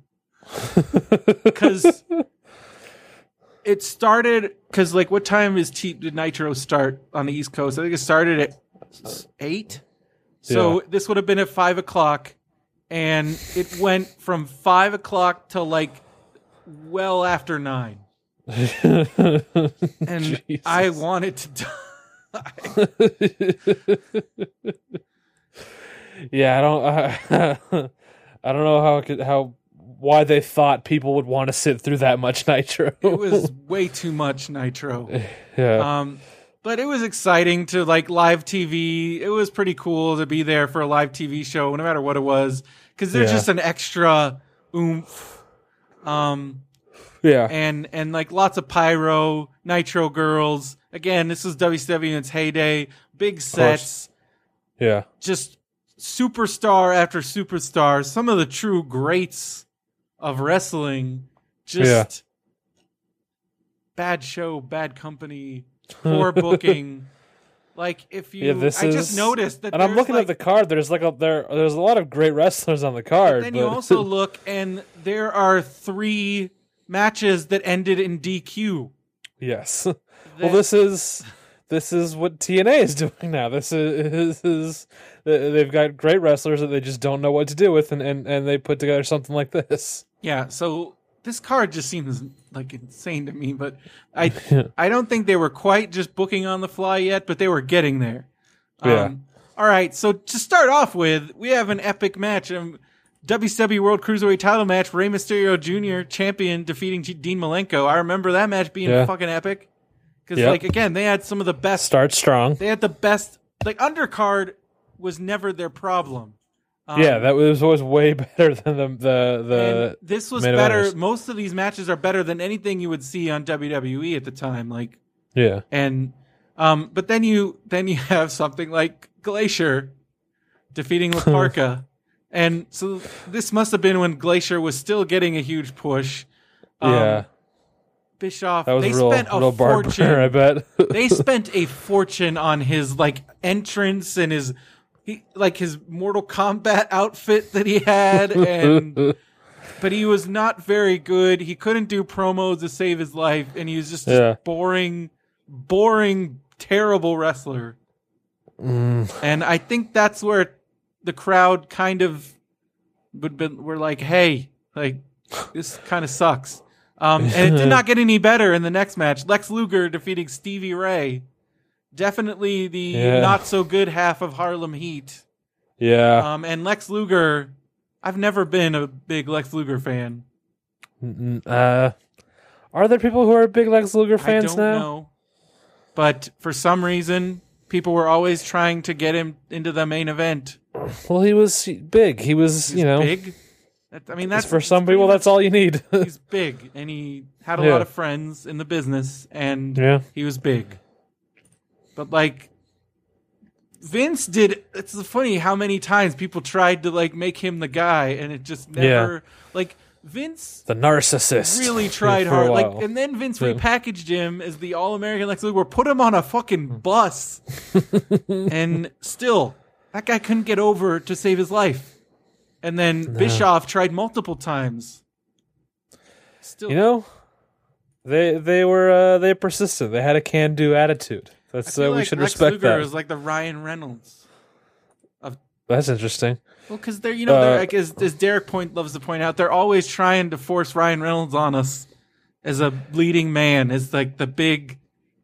Because it started, because, like, what time is T- did Nitro start on the East Coast? I think it started at eight. So Yeah. this would have been at five o'clock. And it went from five o'clock to, like, well after nine. And Jesus. I wanted to die. Yeah, I don't. Uh, I don't know how it could, how why they thought people would want to sit through that much Nitro. It was way too much Nitro. yeah. Um, but it was exciting to like live T V. It was pretty cool to be there for a live T V show, no matter what it was, because there's Yeah. just an extra oomph. Um, yeah. and and like lots of pyro, Nitro girls. Again, this was W C W in its heyday. Big sets, yeah. just superstar after superstar. Some of the true greats of wrestling. Just Yeah. bad show, bad company, poor booking. Like if you, Yeah, this I is, just noticed that. and I'm there's, looking like, at the card. There's like a there. There's a lot of great wrestlers on the card. Then but you also look, and there are three matches that ended in D Q. yes. That- Well, this is this is what T N A is doing now. This is, this is they've got great wrestlers that they just don't know what to do with, and, and, and they put together something like this. Yeah, so this card just seems like insane to me, but I I don't think they were quite just booking on the fly yet, but they were getting there. Yeah. Um, all right, so to start off with, we have an epic match. Um, W C W World Cruiserweight title match, Rey Mysterio Junior champion defeating G- Dean Malenko. I remember that match being Yeah. fucking epic. Because, Yep. like, again, they had some of the best Start strong. They had the best, like, undercard was never their problem. Um, yeah, that was always way better than the the the. and this was main better. eventers. Most of these matches are better than anything you would see on W W E at the time. Like, Yeah, and um, but then you then you have something like Glacier defeating Laparca, and so this must have been when Glacier was still getting a huge push. Um, yeah, Bischoff. that was they real spent a real barber, fortune. I bet. They spent a fortune on his like entrance and his he like his Mortal Kombat outfit that he had, and but he was not very good. He couldn't do promos to save his life, and he was just this Yeah. boring, boring, terrible wrestler. Mm. And I think that's where the crowd kind of would been were like, "Hey, like this kind of sucks." Um, and it did not get any better in the next match. Lex Luger defeating Stevie Ray. Definitely the Yeah. not so good half of Harlem Heat. Yeah, Um, and Lex Luger, I've never been a big Lex Luger fan. N- uh, are there people who are big Lex Luger I fans don't now? know. But for some reason, people were always trying to get him into the main event. Well, he was big. He was, He's you know, big. That- I mean, that's for some pretty people, much- that's all you need. He's big, and he had a Yeah. lot of friends in the business, and Yeah. he was big. But like Vince did, it's funny how many times people tried to like make him the guy, and it just never like Vince The narcissist. really tried for a hard. Like, while. and then Vince Yeah. repackaged him as the All American Lex Luger, put him on a fucking bus, and still that guy couldn't get over to save his life. And then Bischoff tried multiple times. Still, You know, they they were uh, they persistent. They had a can-do attitude. I That's feel uh, we like should Lex respect Luger that. is like the Ryan Reynolds. That's interesting. Well, because they're you know Uh, they're like as, as Derek point loves to point out, they're always trying to force Ryan Reynolds on us as a leading man, as like the big,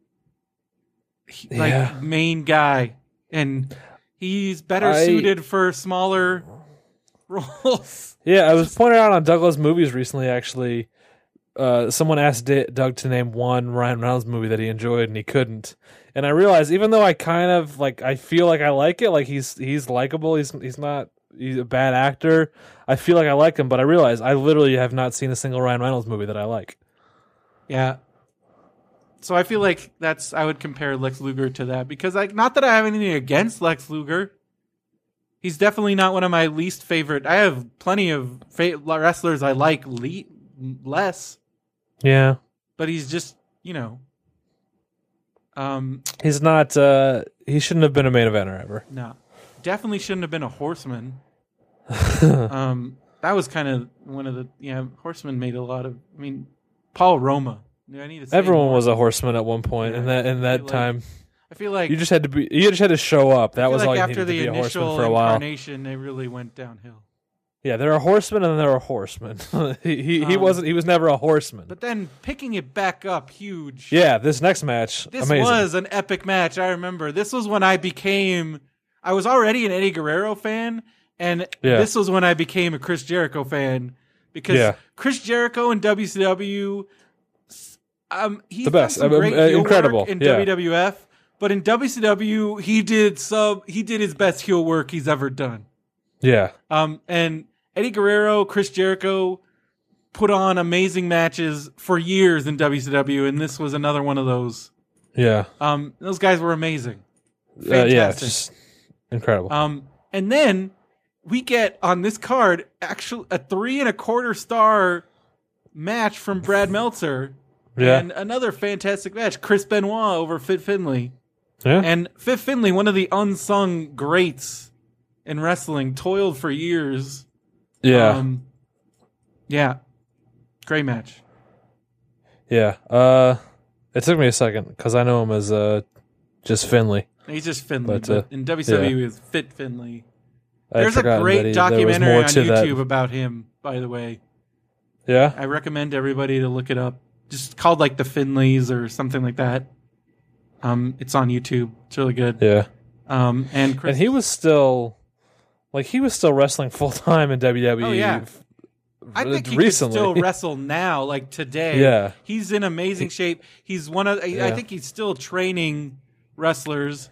like Yeah. main guy, and he's better I- suited for smaller roles. Yeah, I was pointed out on Douglas Movies recently. Actually, uh, someone asked D- Doug to name one Ryan Reynolds movie that he enjoyed, and he couldn't. And I realized, even though I kind of like, I feel like I like it. Like he's he's likable. He's he's not he's a bad actor. I feel like I like him, but I realize I literally have not seen a single Ryan Reynolds movie that I like. Yeah. So I feel like that's I would compare Lex Luger to that, because like not that I have anything against Lex Luger. He's definitely not one of my least favorite. I have plenty of fa- wrestlers I like le- less, Yeah, but he's just, you know, um, he's not. Uh, he shouldn't have been a main eventer ever. no, definitely shouldn't have been a Horseman. um, that was kind of one of the yeah. Horseman made a lot of. I mean, Paul Roma. Do I need to say Everyone more? was a horseman at one point Yeah, in that in I that feel like- time. I feel like You just had to be. You just had to show up. That I feel was like all you after needed to the be a horseman initial for a while. incarnation, it really went downhill. Yeah, there are horsemen and there are horsemen. he he, he Um, wasn't. He was never a horseman. But then picking it back up, huge. Yeah, this next match, This amazing. was an epic match. I remember. This was when I became. I was already an Eddie Guerrero fan, and Yeah. this was when I became a Chris Jericho fan, because Yeah. Chris Jericho in W C W, um, he's The best. done some Uh, great uh, heel incredible. work in Yeah. W W F, but in W C W he did sub. He did his best heel work he's ever done. Yeah, Um, and Eddie Guerrero, Chris Jericho put on amazing matches for years in W C W, and this was another one of those. yeah, Um, those guys were amazing. uh, yeah. Fantastic. Just incredible. Um, and then we get on this card actually a three and a quarter star match from Brad Meltzer. Yeah. And another fantastic match, Chris Benoit over Fit Finlay. yeah, And Fit Finlay, one of the unsung greats in wrestling, toiled for years. yeah, Um, yeah. Great match. yeah. Uh, it took me a second because I know him as uh, just Finley. He's just Finlay, But, but, uh, in W C W he was Fit Finlay. I'd There's a forgotten that great he- there was documentary more on to that. YouTube about him, by the way. Yeah, I recommend everybody to look it up. Just called like the Finleys or something like that. Um, it's on YouTube. It's really good. yeah. Um, and Chris, And he was still, like, he was still wrestling full time in W W E. Oh, yeah. f- I think he recently. could still wrestle now, like today. Yeah. He's in amazing shape. He's one of. I, I Yeah. think he's still training wrestlers.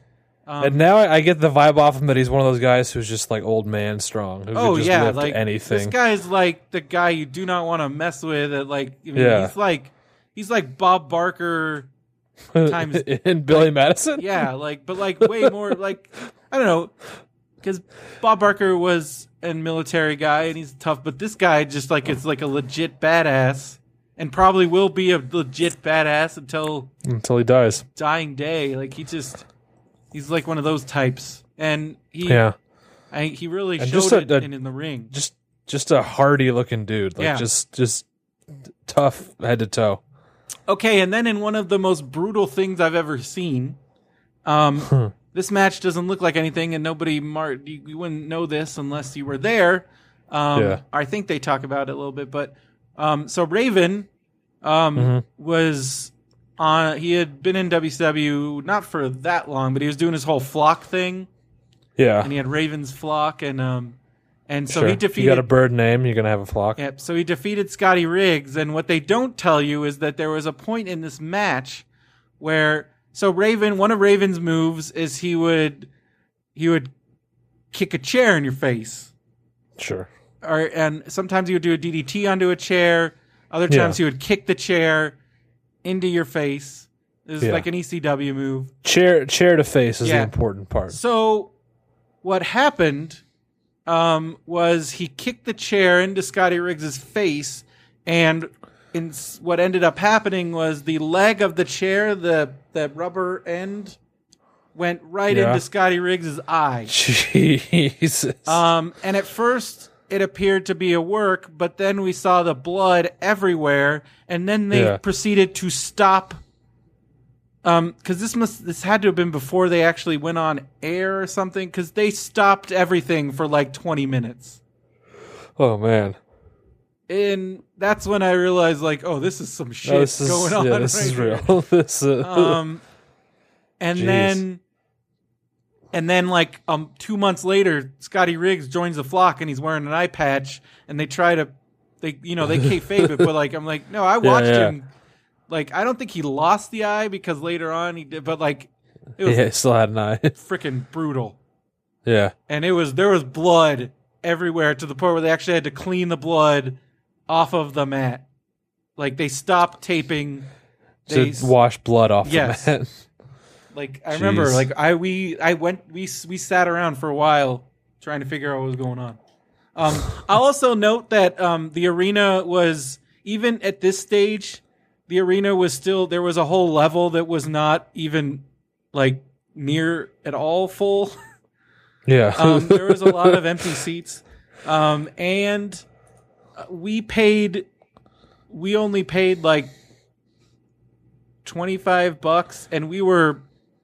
Um, and now I, I get the vibe off him that he's one of those guys who's just like old man strong. Who oh could just yeah, lift like anything. this guy's like the guy you do not want to mess with. At like, I mean, Yeah. he's like he's like Bob Barker times in Billy Madison. yeah, like but like way more like I don't know, because Bob Barker was a military guy and he's tough, but this guy just like it's like a legit badass and probably will be a legit badass until Until he dies. dying day. Like he just he's like one of those types, and he Yeah. I, he really And showed just a- it a- in, in the ring. Just just a hardy looking dude. Like Yeah. just just tough head to toe. Okay, and then in one of the most brutal things I've ever seen, um, this match doesn't look like anything, and nobody mar- you, you wouldn't know this unless you were there. Um, Yeah. I think they talk about it a little bit, but um, so Raven um, Mhm. was on. He had been in W C W not for that long, but he was doing his whole flock thing, Yeah. and he had Raven's flock, and um, and so Sure. he You defeated. got a bird name, you're gonna have a flock. Yep. So he defeated Scotty Riggs, and what they don't tell you is that there was a point in this match where so Raven, one of Raven's moves is he would he would kick a chair in your face, Sure. or and sometimes he would do a D D T onto a chair. Other times Yeah. he would kick the chair into your face. This is Yeah. like an E C W move. Chair chair to face is Yeah. the important part. So what happened um, was he kicked the chair into Scotty Riggs' face, and in, what ended up happening was the leg of the chair, the, the rubber end, went right Yeah. into Scotty Riggs' eye. Jesus. Um, and at first it appeared to be a work, but then we saw the blood everywhere, and then they Yeah. proceeded to stop. Um, because this must this had to have been before they actually went on air or something, because they stopped everything for like twenty minutes, oh man. and that's when I realized, like, oh, this is some shit No, this is going on. yeah, this right is here. real. this uh, Um, and Jeez. then, and then like um two months later, Scotty Riggs joins the flock and he's wearing an eye patch, and they try to, they you know they kayfabe it, but like I'm like no, I watched yeah. him. Like I don't think he lost the eye because later on he did, but like it was yeah, he still had an eye. freaking brutal, yeah. and it was there was blood everywhere to the point where they actually had to clean the blood off of the mat. Like they stopped taping. They To wash blood off Yes. the mat. Like I remember, Jeez. like I we I went we we sat around for a while trying to figure out what was going on. Um, I'll also note that um, the arena was even at this stage, the arena was still there was a whole level that was not even like near at all full. Yeah. Um, there was a lot of empty seats, um, and we paid. We only paid like twenty-five bucks, and we were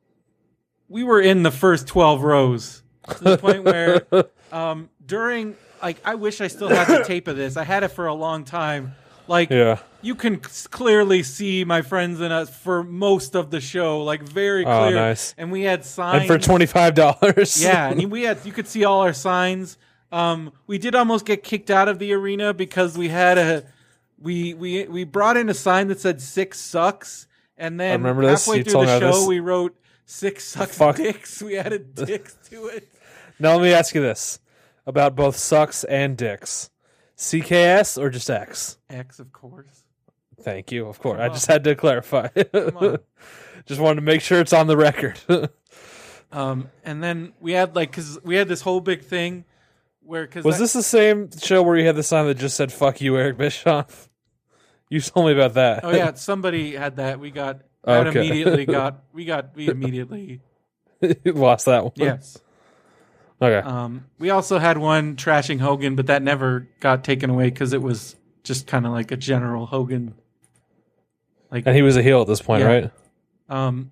we were in the first twelve rows to the point where um, during like I wish I still had the tape of this. I had it for a long time. Like yeah. you can c- clearly see my friends and us for most of the show, like very Oh, clear. nice. And we had signs And for twenty five dollars. yeah, and we had you could see all our signs. Um, we did almost get kicked out of the arena because we had a we we we brought in a sign that said "Six sucks," and then remember this. halfway You through told the me about show this. we wrote "Six sucks Fuck. dicks." We added dicks to it. Now let me ask you this about both sucks and dicks. C K S or just X? X, of course. Thank you. Of course. Come I just had to clarify. on. Just wanted to make sure it's on the record. Um, and then we had like because we had this whole big thing where because Was this the same show where you had the sign that just said "fuck you, Eric Bischoff"? You told me about that. Oh yeah, somebody had that. We got that Okay. immediately got we got we immediately Lost that one. yes. Okay. Um, we also had one trashing Hogan, but that never got taken away because it was just kind of like a general Hogan. Like, And he was a heel at this point, Yeah. right? um,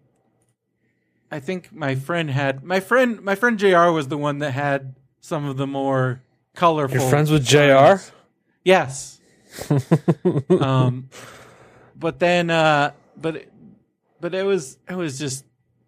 I think my friend had my friend my friend J R was the one that had some of the more colorful. You're friends with J R? signs. Yes. um, but then, uh, but but it was it was just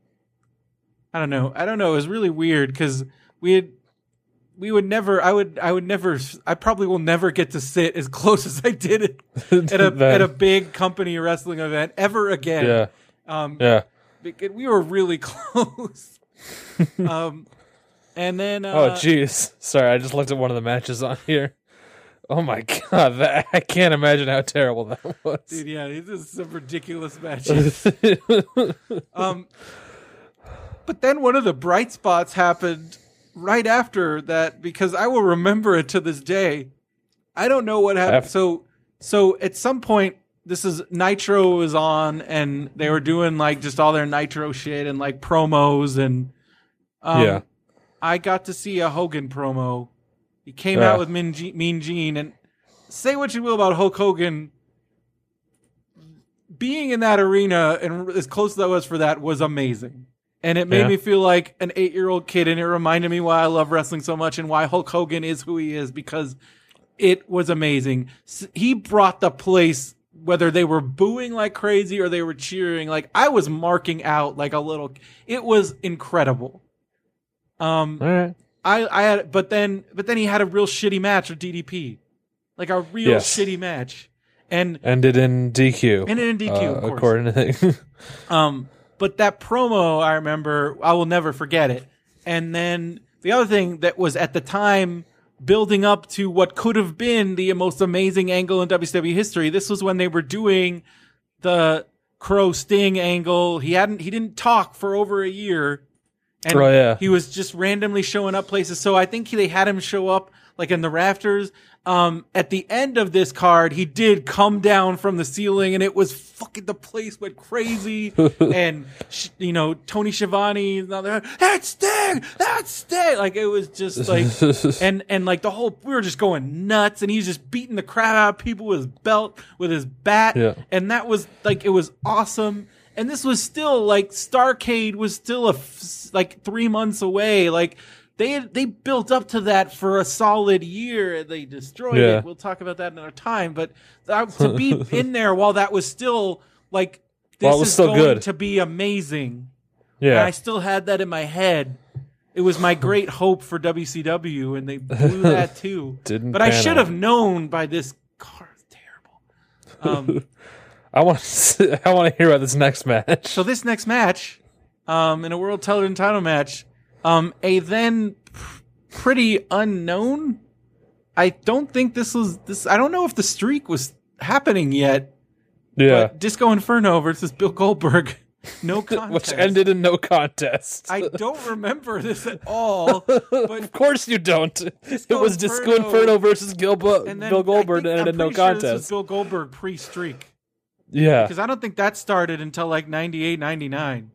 I don't know I don't know it was really weird because we had we would never I would I would never I probably will never get to sit as close as I did at, at a Then- at a big company wrestling event ever again. Yeah. Um, Yeah. because we were really close. um, and then uh, oh, jeez. Sorry, I just looked at one of the matches on here. Oh my god, that, I can't imagine how terrible that was. Dude, yeah, these are some ridiculous matches. um, but then one of the bright spots happened right after that, because I will remember it to this day. I don't know what happened. After- so, so at some point, this is Nitro was on, and they were doing like just all their Nitro shit and like promos, and um, yeah, I got to see a Hogan promo. He came Yeah. out with Mean Gene, Mean Gene, and say what you will about Hulk Hogan, being in that arena and as close as I was for that was amazing. And it made Yeah. me feel like an eight-year-old kid, and it reminded me why I love wrestling so much and why Hulk Hogan is who he is, because it was amazing. S- He brought the place, whether they were booing like crazy or they were cheering, like I was marking out like a little. It was incredible. Um, all right. I, I had, but then, but then he had a real shitty match with D D P, like a real Yes. shitty match, and Ended in D Q. Ended in D Q, uh, of course. according to um, but that promo, I remember, I will never forget it. And then the other thing that was at the time building up to what could have been the most amazing angle in W C W history. This was when they were doing the Crow Sting angle. He hadn't, he didn't talk for over a year. And Oh, yeah. he was just randomly showing up places. So I think he, they had him show up like in the rafters. Um, at the end of this card, he did come down from the ceiling, and it was fucking, the place went crazy. and, sh- you know, Tony Schiavone, another, that's Sting! That's Sting! Like, it was just like, and, and like the whole, we were just going nuts, and he's just beating the crap out of people with his belt, with his bat. Yeah. And that was like, it was awesome. And this was still like Starrcade was still a f- like three months away. Like they had, they built up to that for a solid year, and they destroyed Yeah. it. We'll talk about that another time. But that, to be in there while that was still like this While it was is still going good. to be amazing. yeah. And I still had that in my head. It was my great hope for W C W, and they blew that too. Didn't but I pan should out. have known by this card. It's terrible. Um, I want to. I want to hear about this next match. So this next match, um, in a World Television Title match, um, a then pr- pretty unknown. I don't think this was this. I don't know if the streak was happening yet. yeah, But Disco Inferno versus Bill Goldberg, no contest, which ended in no contest. I don't remember this at all. But of course you don't. Disco it was Disco Inferno- Inferno versus Gilbo- and then Bill Goldberg, I think, and I'm ended in no pretty sure This was contest. Bill Goldberg pre-streak, yeah, because I don't think that started until like ninety-eight, ninety-nine.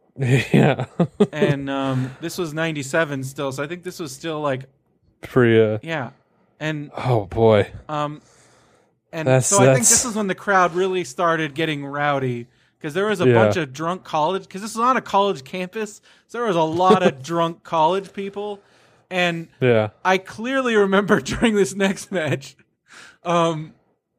yeah. And um, this was ninety-seven still, so I think this was still like, Pre. Uh, yeah. And oh boy. um, and That's- so I think that's- this is when the crowd really started getting rowdy, because there was a Yeah. bunch of drunk college, because this was on a college campus, so there was a lot of drunk college people. And Yeah. I clearly remember during this next match, um,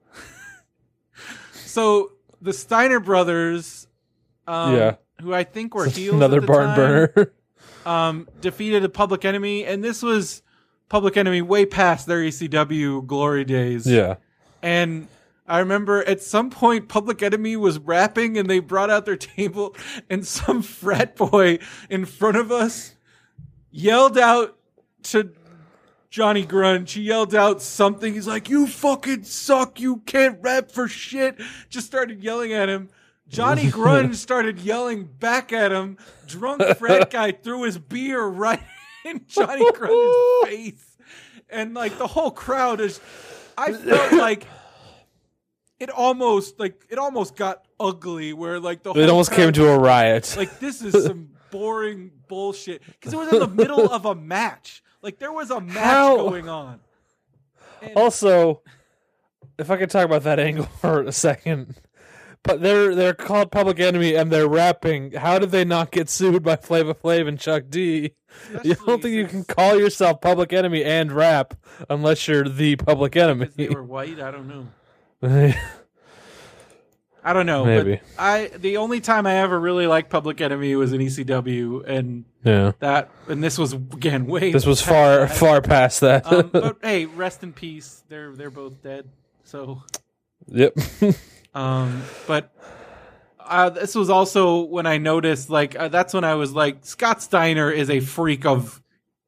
so the Steiner brothers, um, Yeah. who I think were heels, Another at the barn time, burner. um, defeated a Public Enemy, and this was Public Enemy way past their E C W glory days. yeah. And I remember at some point Public Enemy was rapping, and they brought out their table, and some frat boy in front of us yelled out to Johnny Grunge. He yelled out something. He's like, "You fucking suck. You can't rap for shit." Just started yelling at him. Johnny Grunge started yelling back at him. Drunk frat guy threw his beer right in Johnny Grunge's face. And like the whole crowd is, I felt like it almost like it almost got ugly, where like the whole It almost crowd, came to a riot. like, this is some boring bullshit, because it was in the middle of a match. Like there was a match How- going on. And Also, if I could talk about that angle for a second, but they're they're called Public Enemy and they're rapping. How did they not get sued by Flava Flav and Chuck D? You don't think you can call yourself Public Enemy and rap unless you're the Public Enemy? they were white. I don't know. I don't know. Maybe. But I the only time I ever really liked Public Enemy was in E C W, and yeah, that and this was again way. this was past far that. far past that. Um, but hey, rest in peace. They're they're both dead. So, Yep. um, but uh, this was also when I noticed, like, uh, that's when I was like, Scott Steiner is a freak of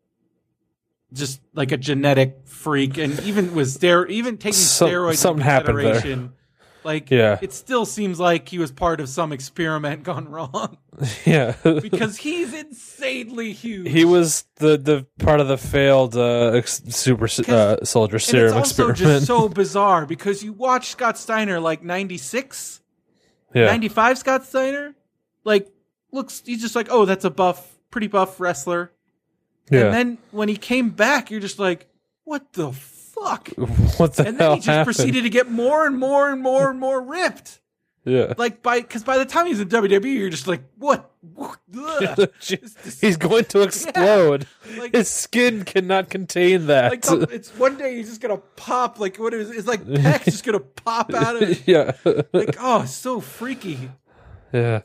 just like a genetic freak, and even with stero- even taking Some- steroids, something in happened there. consideration, like, Yeah. it still seems like he was part of some experiment gone wrong Yeah. because he's insanely huge. He was the, the part of the failed uh, ex- super uh, soldier and serum it's also experiment. just so bizarre because you watch Scott Steiner like ninety-six, yeah. ninety-five Scott Steiner, like, looks, he's just like, oh, that's a buff, pretty buff wrestler. yeah. And then when he came back, you're just like, what the fuck? What the And hell then he just happened? proceeded to get more and more and more and more ripped. Yeah. Like, by, because by the time he's in W W E, you're just like, what? What? Ugh. It's dis- He's going to explode. Like- His skin cannot contain that. like, the- it's one day he's just gonna pop, like, what is it's like Peck's just gonna pop out of it. yeah. Like, oh, it's so freaky. yeah.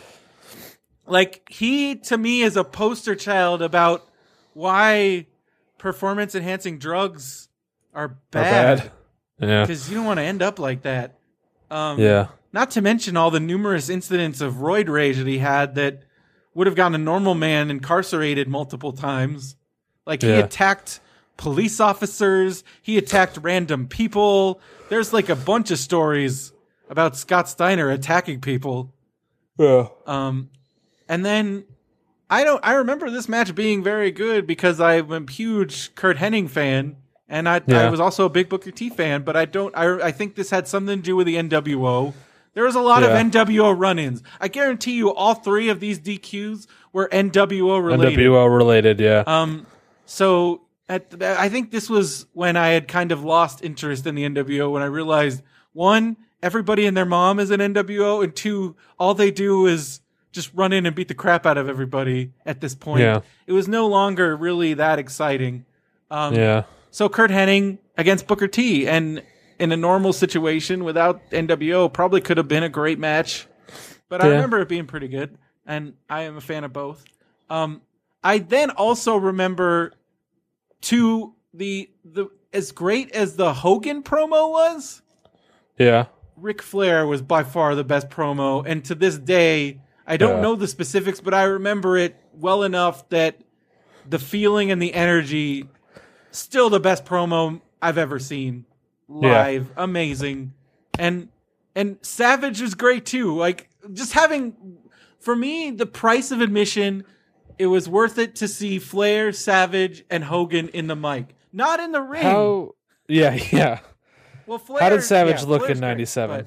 Like, he, to me, is a poster child about why performance enhancing drugs are Are bad. bad. Yeah. Because you don't want to end up like that. Um, Yeah. Not to mention all the numerous incidents of roid rage that he had that would have gotten a normal man incarcerated multiple times. Like, he Yeah. attacked police officers. He attacked random people. There's like a bunch of stories about Scott Steiner attacking people. Yeah. Um, and then I don't. I remember this match being very good because I'm a huge Kurt Hennig fan, and I, Yeah. I was also a big Booker T fan. But I don't. I, I think this had something to do with the N W O. There was a lot of Yeah. N W O run-ins. I guarantee you, all three of these D Qs were N W O related. N W O related, yeah. Um, so at, I think this was when I had kind of lost interest in the N W O when I realized, one, everybody and their mom is an N W O, and two, all they do is just run in and beat the crap out of everybody at this point. Yeah. It was no longer really that exciting. Um, yeah. So Kurt Hennig against Booker T, and in a normal situation without N W O, probably could have been a great match. But I Yeah. remember it being pretty good, and I am a fan of both. Um, I then also remember to the the as great as the Hogan promo was, Yeah. Ric Flair was by far the best promo, and to this day, I don't Yeah. know the specifics, but I remember it well enough that the feeling and the energy, still the best promo I've ever seen live. Amazing. And and Savage was great too. Like, just having, for me, the price of admission, it was worth it to see Flair, Savage, and Hogan in the mic. Not in the ring. How? Yeah, yeah. Well, Flair, How did Savage yeah, look Flair's in great, ninety-seven?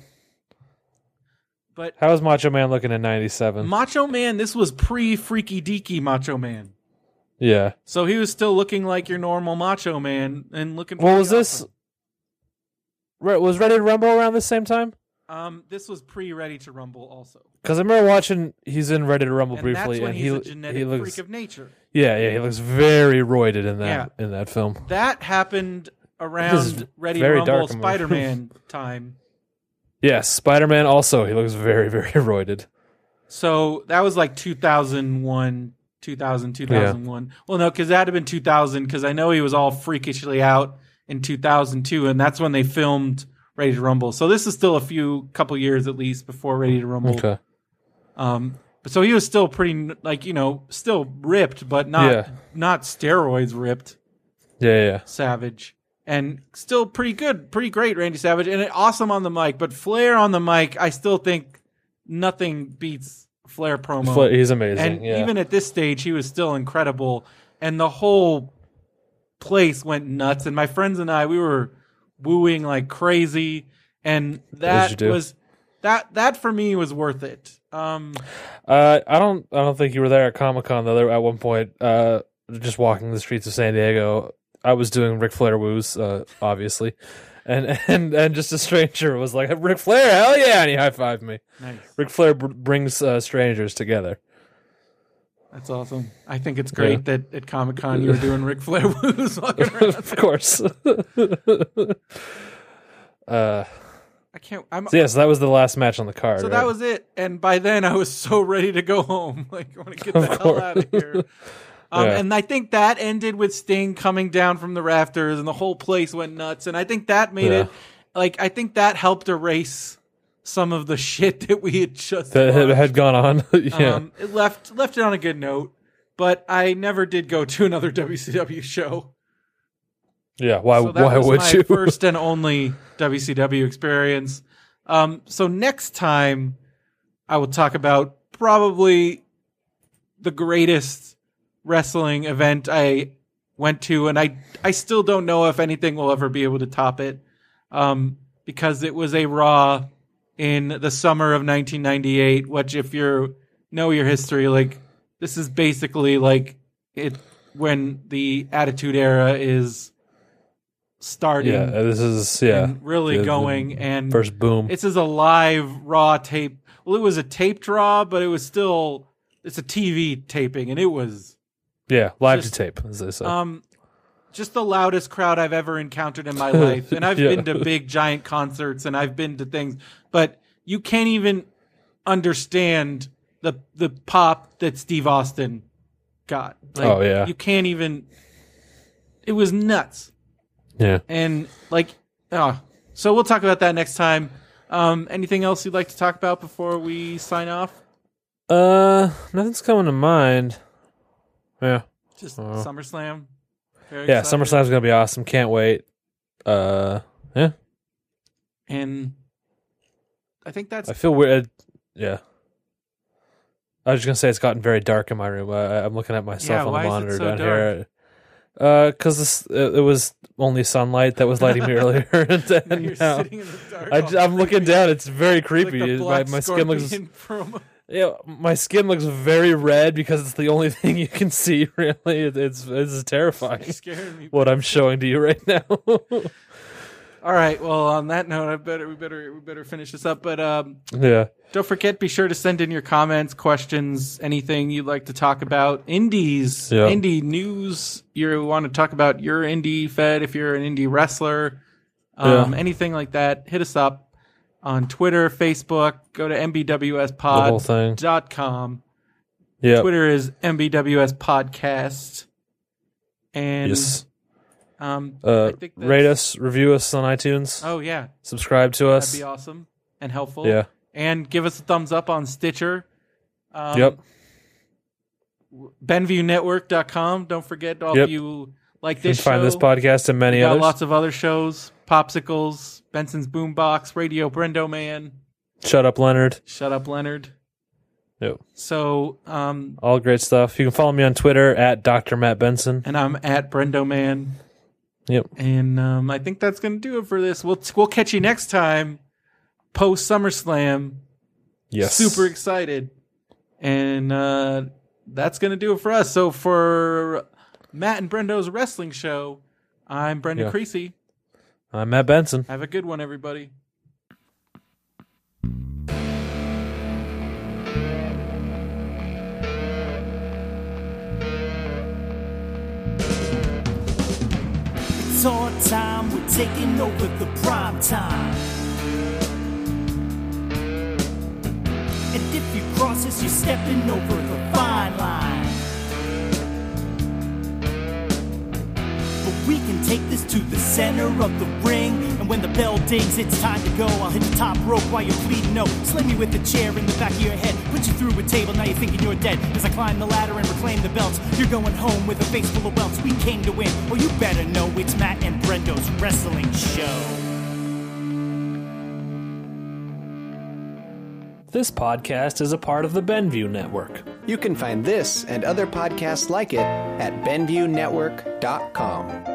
But, How was Macho Man looking in ninety-seven? but Macho Man, this was pre-Freaky Deaky Macho Man. yeah. So he was still looking like your normal Macho Man and looking. What was pretty this? awesome. Re- Was Ready to Rumble around the same time? Um, this was pre-Ready to Rumble also. Because I remember watching. He's in Ready to Rumble And briefly, that's when and he's he a genetic he looks. freak of nature. Yeah, yeah, he looks very roided in that in that film. That happened This is around Ready to very Rumble dark movie. Spider-Man time. Yes, Spider Man also. He looks very very roided. So that was like two thousand one, two thousand, two thousand one. Well, no, because that had been two thousand, because I know he was all freakishly out in two thousand two, and that's when they filmed Ready to Rumble. So this is still a few, couple years at least before Ready to Rumble. Okay. Um, but so he was still pretty, like, you know, still ripped, but not Yeah. not steroids ripped. Yeah, yeah. Savage. And still pretty good, pretty great, Randy Savage, and awesome on the mic. But Flair on the mic, I still think nothing beats Flair promo. Fla- He's amazing. and yeah. even at this stage, he was still incredible. And the whole place went nuts. And my friends and I, we were wooing like crazy. And you that do? was that that for me was worth it. Um, Uh, I don't. I don't think you were there at Comic Con though. At one point, uh, just walking the streets of San Diego, I was doing Ric Flair woos, uh, obviously, and and and just a stranger was like, "Ric Flair, hell yeah!" and he high fived me. nice. Ric Flair br- brings uh, strangers together. That's awesome. I think it's great that at Comic Con you were doing Ric Flair woos walking around. Of course. uh, I can't. I'm, so yeah, so that was the last match on the card. So right? that was it. And by then I was so ready to go home. Like, I want to get the Of hell course. out of here. Um, Yeah. And I think that ended with Sting coming down from the rafters and the whole place went nuts. And I think that made Yeah. it, like, I think that helped erase some of the shit that we had just That had, watched. had gone on. yeah. Um, it left left it on a good note, but I never did go to another W C W show. yeah. Why? So that why was would my you? first and only W C W experience. Um, so next time I will talk about probably the greatest wrestling event I went to, and I I still don't know if anything will ever be able to top it, um, because it was a Raw in the summer of nineteen ninety-eight, which if you know your history, like this is basically like it when the Attitude Era is starting. Yeah. This is yeah. and really the- the going, and First boom. this is a live Raw tape. Well, it was a taped Raw, but it was still it's a T V taping, and it was yeah. Live just- to tape, as they say. um just the loudest crowd I've ever encountered in my life. And I've Yeah. been to big giant concerts, and I've been to things, but you can't even understand the the pop that Steve Austin got. Like, Oh, yeah. you can't even. It was nuts. yeah. And like, oh, so we'll talk about that next time. Um, anything else you'd like to talk about before we sign off? Uh, nothing's coming to mind. Yeah. Just Uh, SummerSlam. Very Yeah. excited. SummerSlam's gonna be awesome. Can't wait. Uh, yeah. And I think that's I feel weird. Yeah. I was just gonna say it's gotten very dark in my room. I, I'm looking at myself Yeah, on why the is it monitor so down dark? here. Uh, because this it, it was only sunlight that was lighting me earlier, and now you're now sitting in the dark. I, all am looking creepy. down. It's very It's like creepy. the It- my Black my skin looks Scorpion from yeah, my skin looks very red because it's the only thing you can see. Really, it, it's it's terrifying. scaring me. What I'm showing to you right now. All right. Well, on that note, I better we better we better finish this up. But um, yeah. don't forget, be sure to send in your comments, questions, anything you'd like to talk about. Indies, Yeah. indie news. You want to talk about your indie fed if you're an indie wrestler, um, Yeah. anything like that. Hit us up on Twitter, Facebook. Go to m b w s The whole thing. pod dot com. Yeah. Twitter is M B W S Podcast. And Yes. um, Uh, I think that's- rate us, review us on iTunes, Oh yeah, subscribe to us. that'd be awesome and helpful. Yeah. And give us a thumbs up on Stitcher. Um, Yep. Benview Network dot com. Don't forget, all Yep. of you like You can this find show. this podcast and many we got others. lots of other shows. Popsicles, Benson's Boombox, Radio Brendo Man, Shut up, Leonard. Shut Up Leonard. Yep. So, um, All great stuff. You can follow me on Twitter at Doctor Matt Benson. and I'm at Brendo Man. Yep. And um, I think that's going to do it for this. We'll we'll catch you next time, post SummerSlam. Yes. Super excited, and uh, that's going to do it for us. So for Matt and Brendo's wrestling show, I'm Brendan Yeah. Creasy. I'm Matt Benson. Have a good one, everybody. It's our time, we're taking over the prime time. And if you cross us, you're stepping over the fine line. But we can take this to the center of the ring. And when the bell dings, it's time to go. I'll hit the top rope while you're bleeding. No, slam you with a chair in the back of your head. Put you through a table, now you're thinking you're dead. As I climb the ladder and reclaim the belts, you're going home with a face full of welts. We came to win. Well, you better know it's Matt and Brendo's wrestling show. This podcast is a part of the Benview Network. You can find this and other podcasts like it at benview network dot com.